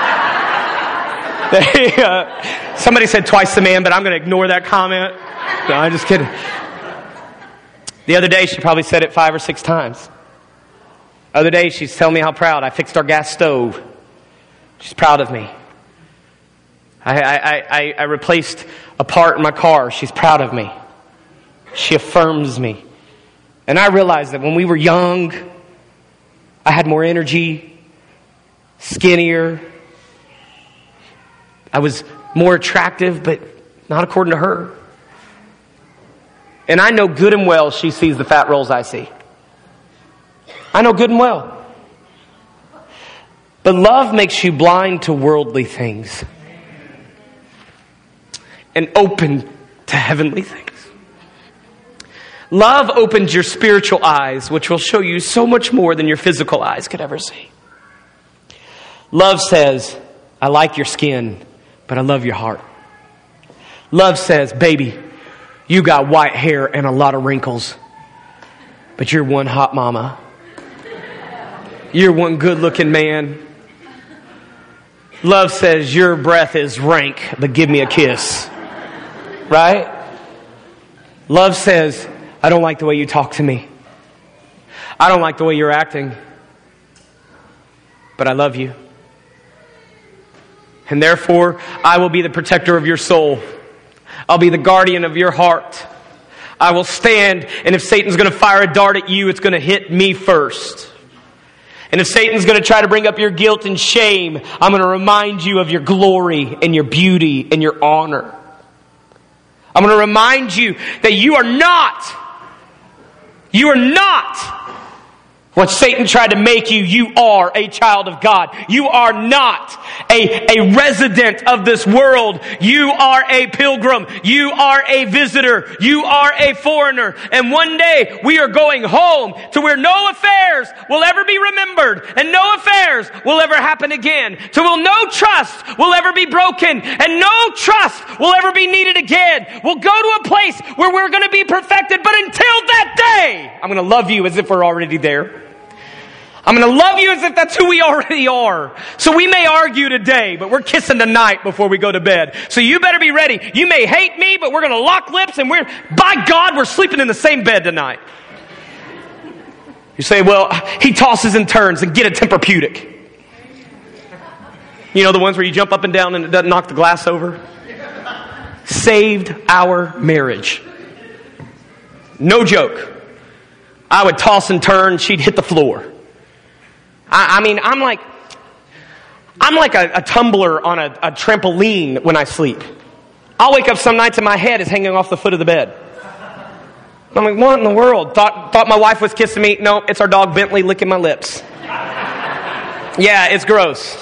They, uh, somebody said twice the man, but I'm going to ignore that comment. No, I'm just kidding. The other day, she probably said it five or six times. Other day, she's telling me how proud I fixed our gas stove. She's proud of me. I, I, I, I replaced a part in my car. She's proud of me. She affirms me. And I realized that when we were young, I had more energy, skinnier. I was more attractive, but not according to her. And I know good and well she sees the fat rolls I see. I know good and well. But love makes you blind to worldly things and open to heavenly things. Love opens your spiritual eyes, which will show you so much more than your physical eyes could ever see. Love says, I like your skin, but I love your heart. Love says, baby, you got white hair and a lot of wrinkles, but you're one hot mama. You're one good-looking man. Love says, your breath is rank, but give me a kiss. Right? Love says, I don't like the way you talk to me. I don't like the way you're acting, but I love you. And therefore, I will be the protector of your soul. I'll be the guardian of your heart. I will stand, and if Satan's going to fire a dart at you, it's going to hit me first. And if Satan's going to try to bring up your guilt and shame, I'm going to remind you of your glory and your beauty and your honor. I'm going to remind you that you are not, you are not what Satan tried to make you. You are a child of God. You are not a, a resident of this world. You are a pilgrim. You are a visitor. You are a foreigner. And one day we are going home to where no affairs will ever be remembered and no affairs will ever happen again. To where no trust will ever be broken and no trust will ever be needed again. We'll go to a place where we're going to be perfected. But until that day, I'm going to love you as if we're already there. I'm going to love you as if that's who we already are. So we may argue today, but we're kissing tonight before we go to bed. So you better be ready. You may hate me, but we're going to lock lips and we're, by God, we're sleeping in the same bed tonight. You say, well, he tosses and turns, and get a Tempur-Pedic. You know, the ones where you jump up and down and it doesn't knock the glass over? Saved our marriage. No joke. I would toss and turn, she'd hit the floor. I, I mean, I'm like, I'm like a, a tumbler on a, a trampoline when I sleep. I'll wake up some nights and my head is hanging off the foot of the bed. I'm like, what in the world? Thought, thought my wife was kissing me. No, it's our dog Bentley licking my lips. Yeah, it's gross.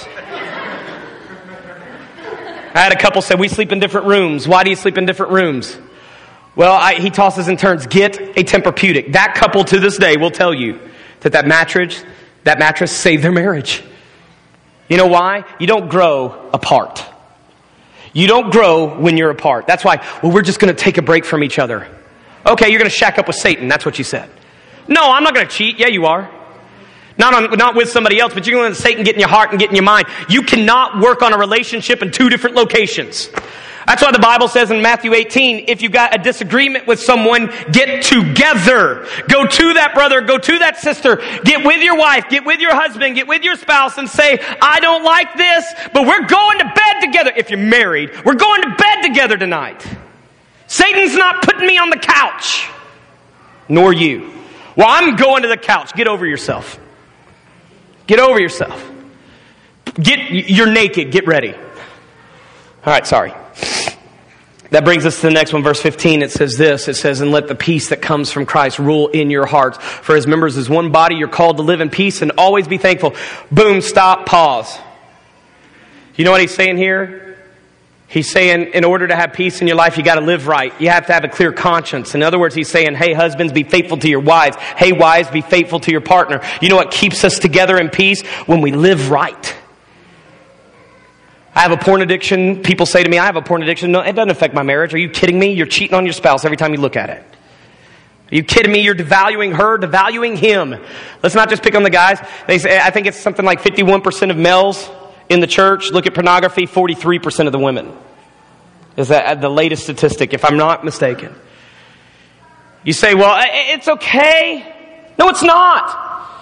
I had a couple say, we sleep in different rooms. Why do you sleep in different rooms? Well, I, he tosses and turns. Get a Tempur-Pedic. That couple to this day will tell you that that mattress, that mattress saved their marriage. You know why? You don't grow apart. You don't grow when you're apart. That's why, well, we're just going to take a break from each other. Okay, you're going to shack up with Satan. That's what you said. No, I'm not going to cheat. Yeah, you are. Not on, not with somebody else, but you're going to let Satan get in your heart and get in your mind. You cannot work on a relationship in two different locations. That's why the Bible says in Matthew eighteen, if you've got a disagreement with someone, get together. Go to that brother, go to that sister, get with your wife, get with your husband, get with your spouse and say, I don't like this, but we're going to bed together. If you're married, we're going to bed together tonight. Satan's not putting me on the couch, nor you. Well, I'm going to the couch. Get over yourself. Get over yourself. Get, you're naked. Get ready. All right, sorry. That brings us to the next one, verse fifteen. It says this. It says, and let the peace that comes from Christ rule in your hearts. For as members as one body, you're called to live in peace and always be thankful. Boom, stop, pause. You know what he's saying here? He's saying in order to have peace in your life, you got to live right. You have to have a clear conscience. In other words, he's saying, hey, husbands, be faithful to your wives. Hey, wives, be faithful to your partner. You know what keeps us together in peace? When we live right. I have a porn addiction. People say to me, I have a porn addiction. No, it doesn't affect my marriage. Are you kidding me? You're cheating on your spouse every time you look at it. Are you kidding me? You're devaluing her, devaluing him. Let's not just pick on the guys. They say, I think it's something like fifty-one percent of males in the church look at pornography, forty-three percent of the women. Is that the latest statistic, if I'm not mistaken? You say, well, it's okay. No, it's not.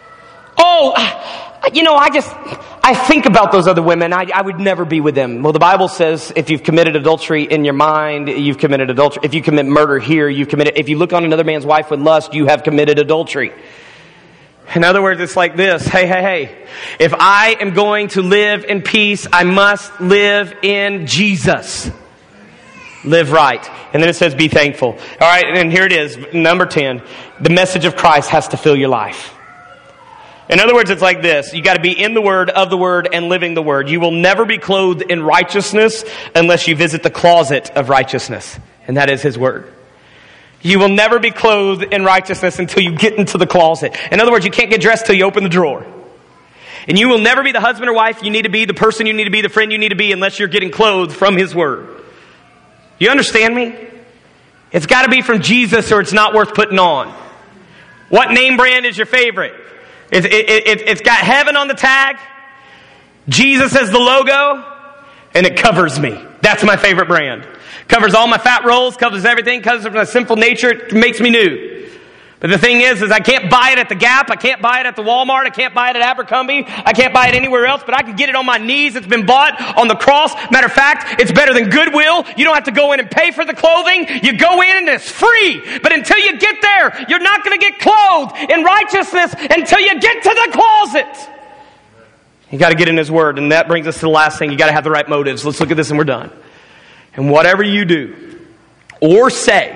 Oh, you know, I just, I think about those other women. I, I would never be with them. Well, the Bible says if you've committed adultery in your mind, you've committed adultery. If you commit murder here, you've committed, if you look on another man's wife with lust, you have committed adultery. In other words, it's like this. Hey, hey, hey. If I am going to live in peace, I must live in Jesus. Live right. And then it says be thankful. All right, and here it is. Number ten. The message of Christ has to fill your life. In other words, it's like this. You got to be in the Word, of the Word, and living the Word. You will never be clothed in righteousness unless you visit the closet of righteousness. And that is His Word. You will never be clothed in righteousness until you get into the closet. In other words, you can't get dressed till you open the drawer. And you will never be the husband or wife you need to be, the person you need to be, the friend you need to be, unless you're getting clothed from His Word. You understand me? It's got to be from Jesus or it's not worth putting on. What name brand is your favorite? It, it, it, it's got heaven on the tag, Jesus as the logo, and it covers me. That's my favorite brand. Covers all my fat rolls, covers everything, covers my sinful nature, it makes me new. But the thing is, is I can't buy it at the Gap. I can't buy it at the Walmart. I can't buy it at Abercrombie. I can't buy it anywhere else, but I can get it on my knees. It's been bought on the cross. Matter of fact, it's better than Goodwill. You don't have to go in and pay for the clothing. You go in and it's free. But until you get there, you're not going to get clothed in righteousness until you get to the closet. You got to get in His Word. And that brings us to the last thing. You got to have the right motives. Let's look at this and we're done. And whatever you do or say,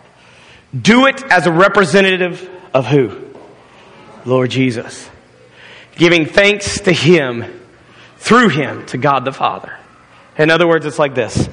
do it as a representative of who? Lord Jesus. Giving thanks to Him, through Him, to God the Father. In other words, it's like this.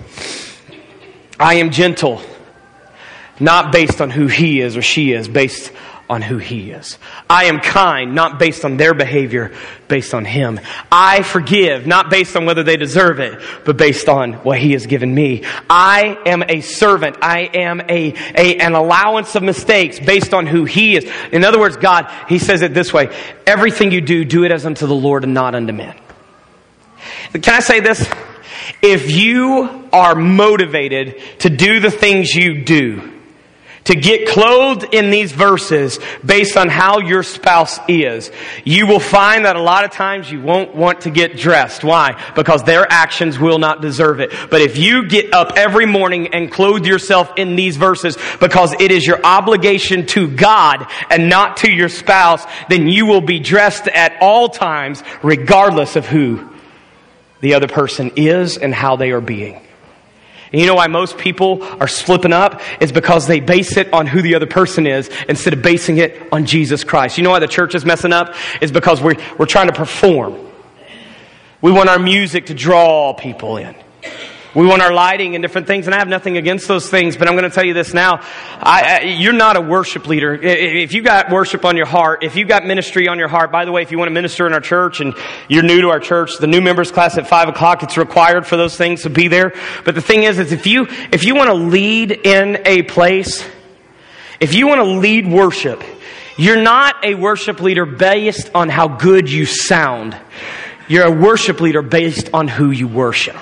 I am gentle, not based on who he is or she is, based on who He is. I am kind, not based on their behavior, based on Him. I forgive, not based on whether they deserve it, but based on what He has given me. I am a servant. I am a, a an allowance of mistakes based on who He is. In other words, God, He says it this way. Everything you do, do it as unto the Lord and not unto men. Can I say this? If you are motivated to do the things you do, to get clothed in these verses based on how your spouse is, you will find that a lot of times you won't want to get dressed. Why? Because their actions will not deserve it. But if you get up every morning and clothe yourself in these verses because it is your obligation to God and not to your spouse, then you will be dressed at all times regardless of who the other person is and how they are being. And you know why most people are slipping up? It's because they base it on who the other person is instead of basing it on Jesus Christ. You know why the church is messing up? It's because we're, we're trying to perform. We want our music to draw people in. We want our lighting and different things, and I have nothing against those things, but I'm going to tell you this now. I, I, you're not a worship leader. If you got worship on your heart, if you got ministry on your heart, by the way, if you want to minister in our church and you're new to our church, the new members class at five o'clock, it's required for those things to be there. But the thing is, is if you, if you want to lead in a place, if you want to lead worship, you're not a worship leader based on how good you sound. You're a worship leader based on who you worship.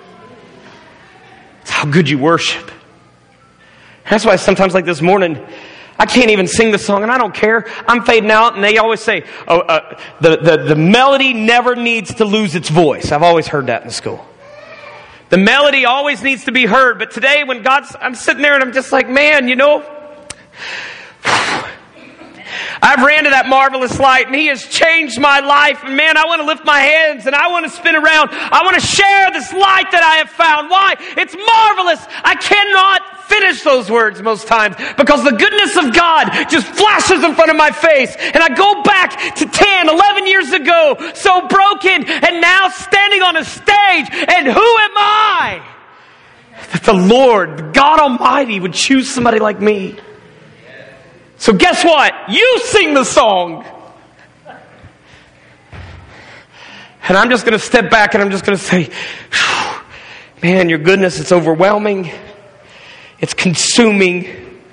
It's how good you worship. That's why sometimes like this morning, I can't even sing the song and I don't care. I'm fading out and they always say, oh, uh, the, the, the melody never needs to lose its voice. I've always heard that in school. The melody always needs to be heard. But today when God's, I'm sitting there and I'm just like, man, you know, I've ran to that marvelous light and He has changed my life. And man, I want to lift my hands and I want to spin around. I want to share this light that I have found. Why? It's marvelous. I cannot finish those words most times because the goodness of God just flashes in front of my face. And I go back to ten, eleven years ago, so broken, and now standing on a stage. And who am I that the Lord, God Almighty, would choose somebody like me? So guess what? You sing the song. And I'm just going to step back and I'm just going to say, man, your goodness, it's overwhelming. It's consuming.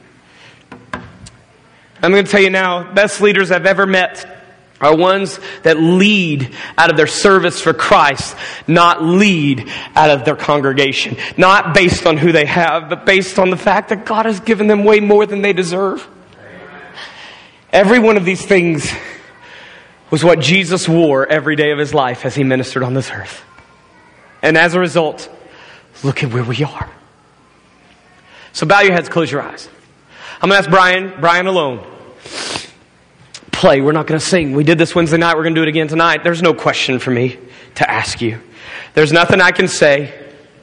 I'm going to tell you now, best leaders I've ever met are ones that lead out of their service for Christ, not lead out of their congregation. Not based on who they have, but based on the fact that God has given them way more than they deserve. Every one of these things was what Jesus wore every day of His life as He ministered on this earth. And as a result, look at where we are. So bow your heads, close your eyes. I'm going to ask Brian, Brian alone, play. We're not going to sing. We did this Wednesday night. We're going to do it again tonight. There's no question for me to ask you. There's nothing I can say.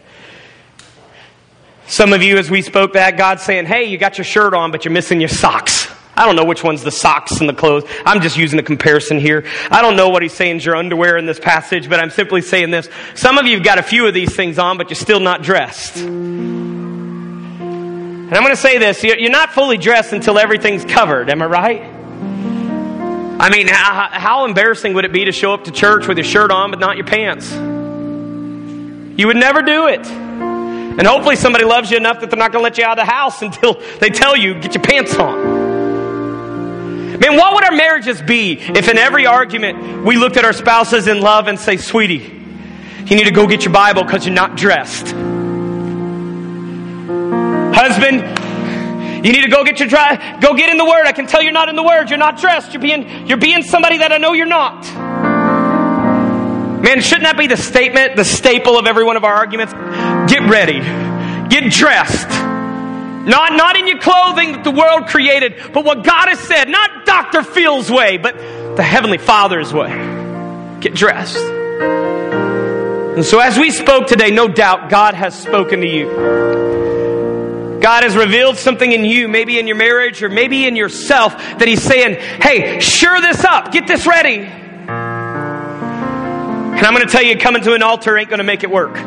Some of you, as we spoke that, God's saying, hey, you got your shirt on, but you're missing your socks. I don't know which one's the socks and the clothes. I'm just using a comparison here. I don't know what He's saying is your underwear in this passage, but I'm simply saying this. Some of you have got a few of these things on, but you're still not dressed. And I'm going to say this. You're not fully dressed until everything's covered. Am I right? I mean, how, how embarrassing would it be to show up to church with your shirt on, but not your pants? You would never do it. And hopefully somebody loves you enough that they're not going to let you out of the house until they tell you, get your pants on. Man, what would our marriages be if in every argument we looked at our spouses in love and say, sweetie, you need to go get your Bible because you're not dressed. Husband, You need to go get your dry, go get in the Word. I can tell you're not in the Word. You're not dressed. You're being, you're being somebody that I know you're not. Man, shouldn't that be the statement, the staple of every one of our arguments? Get ready. Get dressed. Not, not in your clothing that the world created, but what God has said. Not Doctor Phil's way, but the Heavenly Father's way. Get dressed. And so as we spoke today, no doubt God has spoken to you. God has revealed something in you, maybe in your marriage or maybe in yourself, that He's saying, hey, sure this up. Get this ready. And I'm going to tell you, coming to an altar ain't going to make it work.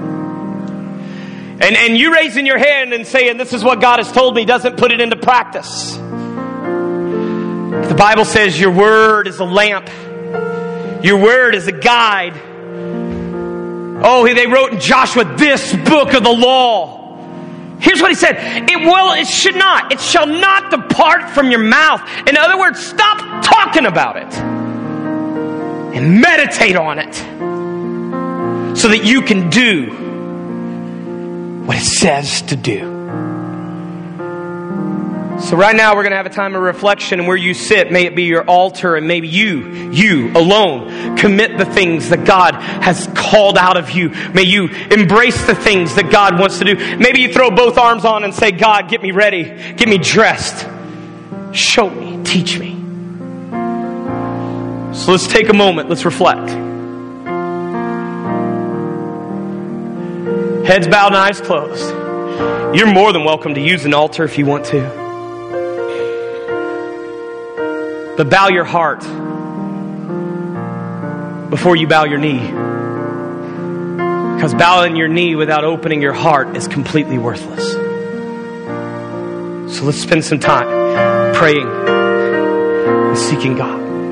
And, and you raising your hand and saying, this is what God has told me, doesn't put it into practice. The Bible says your word is a lamp. Your word is a guide. Oh, they wrote in Joshua, this book of the law. Here's what he said. It will, it should not, it shall not depart from your mouth. In other words, stop talking about it. And meditate on it. So that you can do what it says to do. So right now we're going to have a time of reflection, and where you sit, may it be your altar, and maybe you, you alone, commit the things that God has called out of you. May you embrace the things that God wants to do. Maybe you throw both arms on and say, God, get me ready. Get me dressed. Show me. Teach me. So let's take a moment. Let's reflect. Heads bowed and eyes closed. You're more than welcome to use an altar if you want to. But bow your heart before you bow your knee. Because bowing your knee without opening your heart is completely worthless. So let's spend some time praying and seeking God.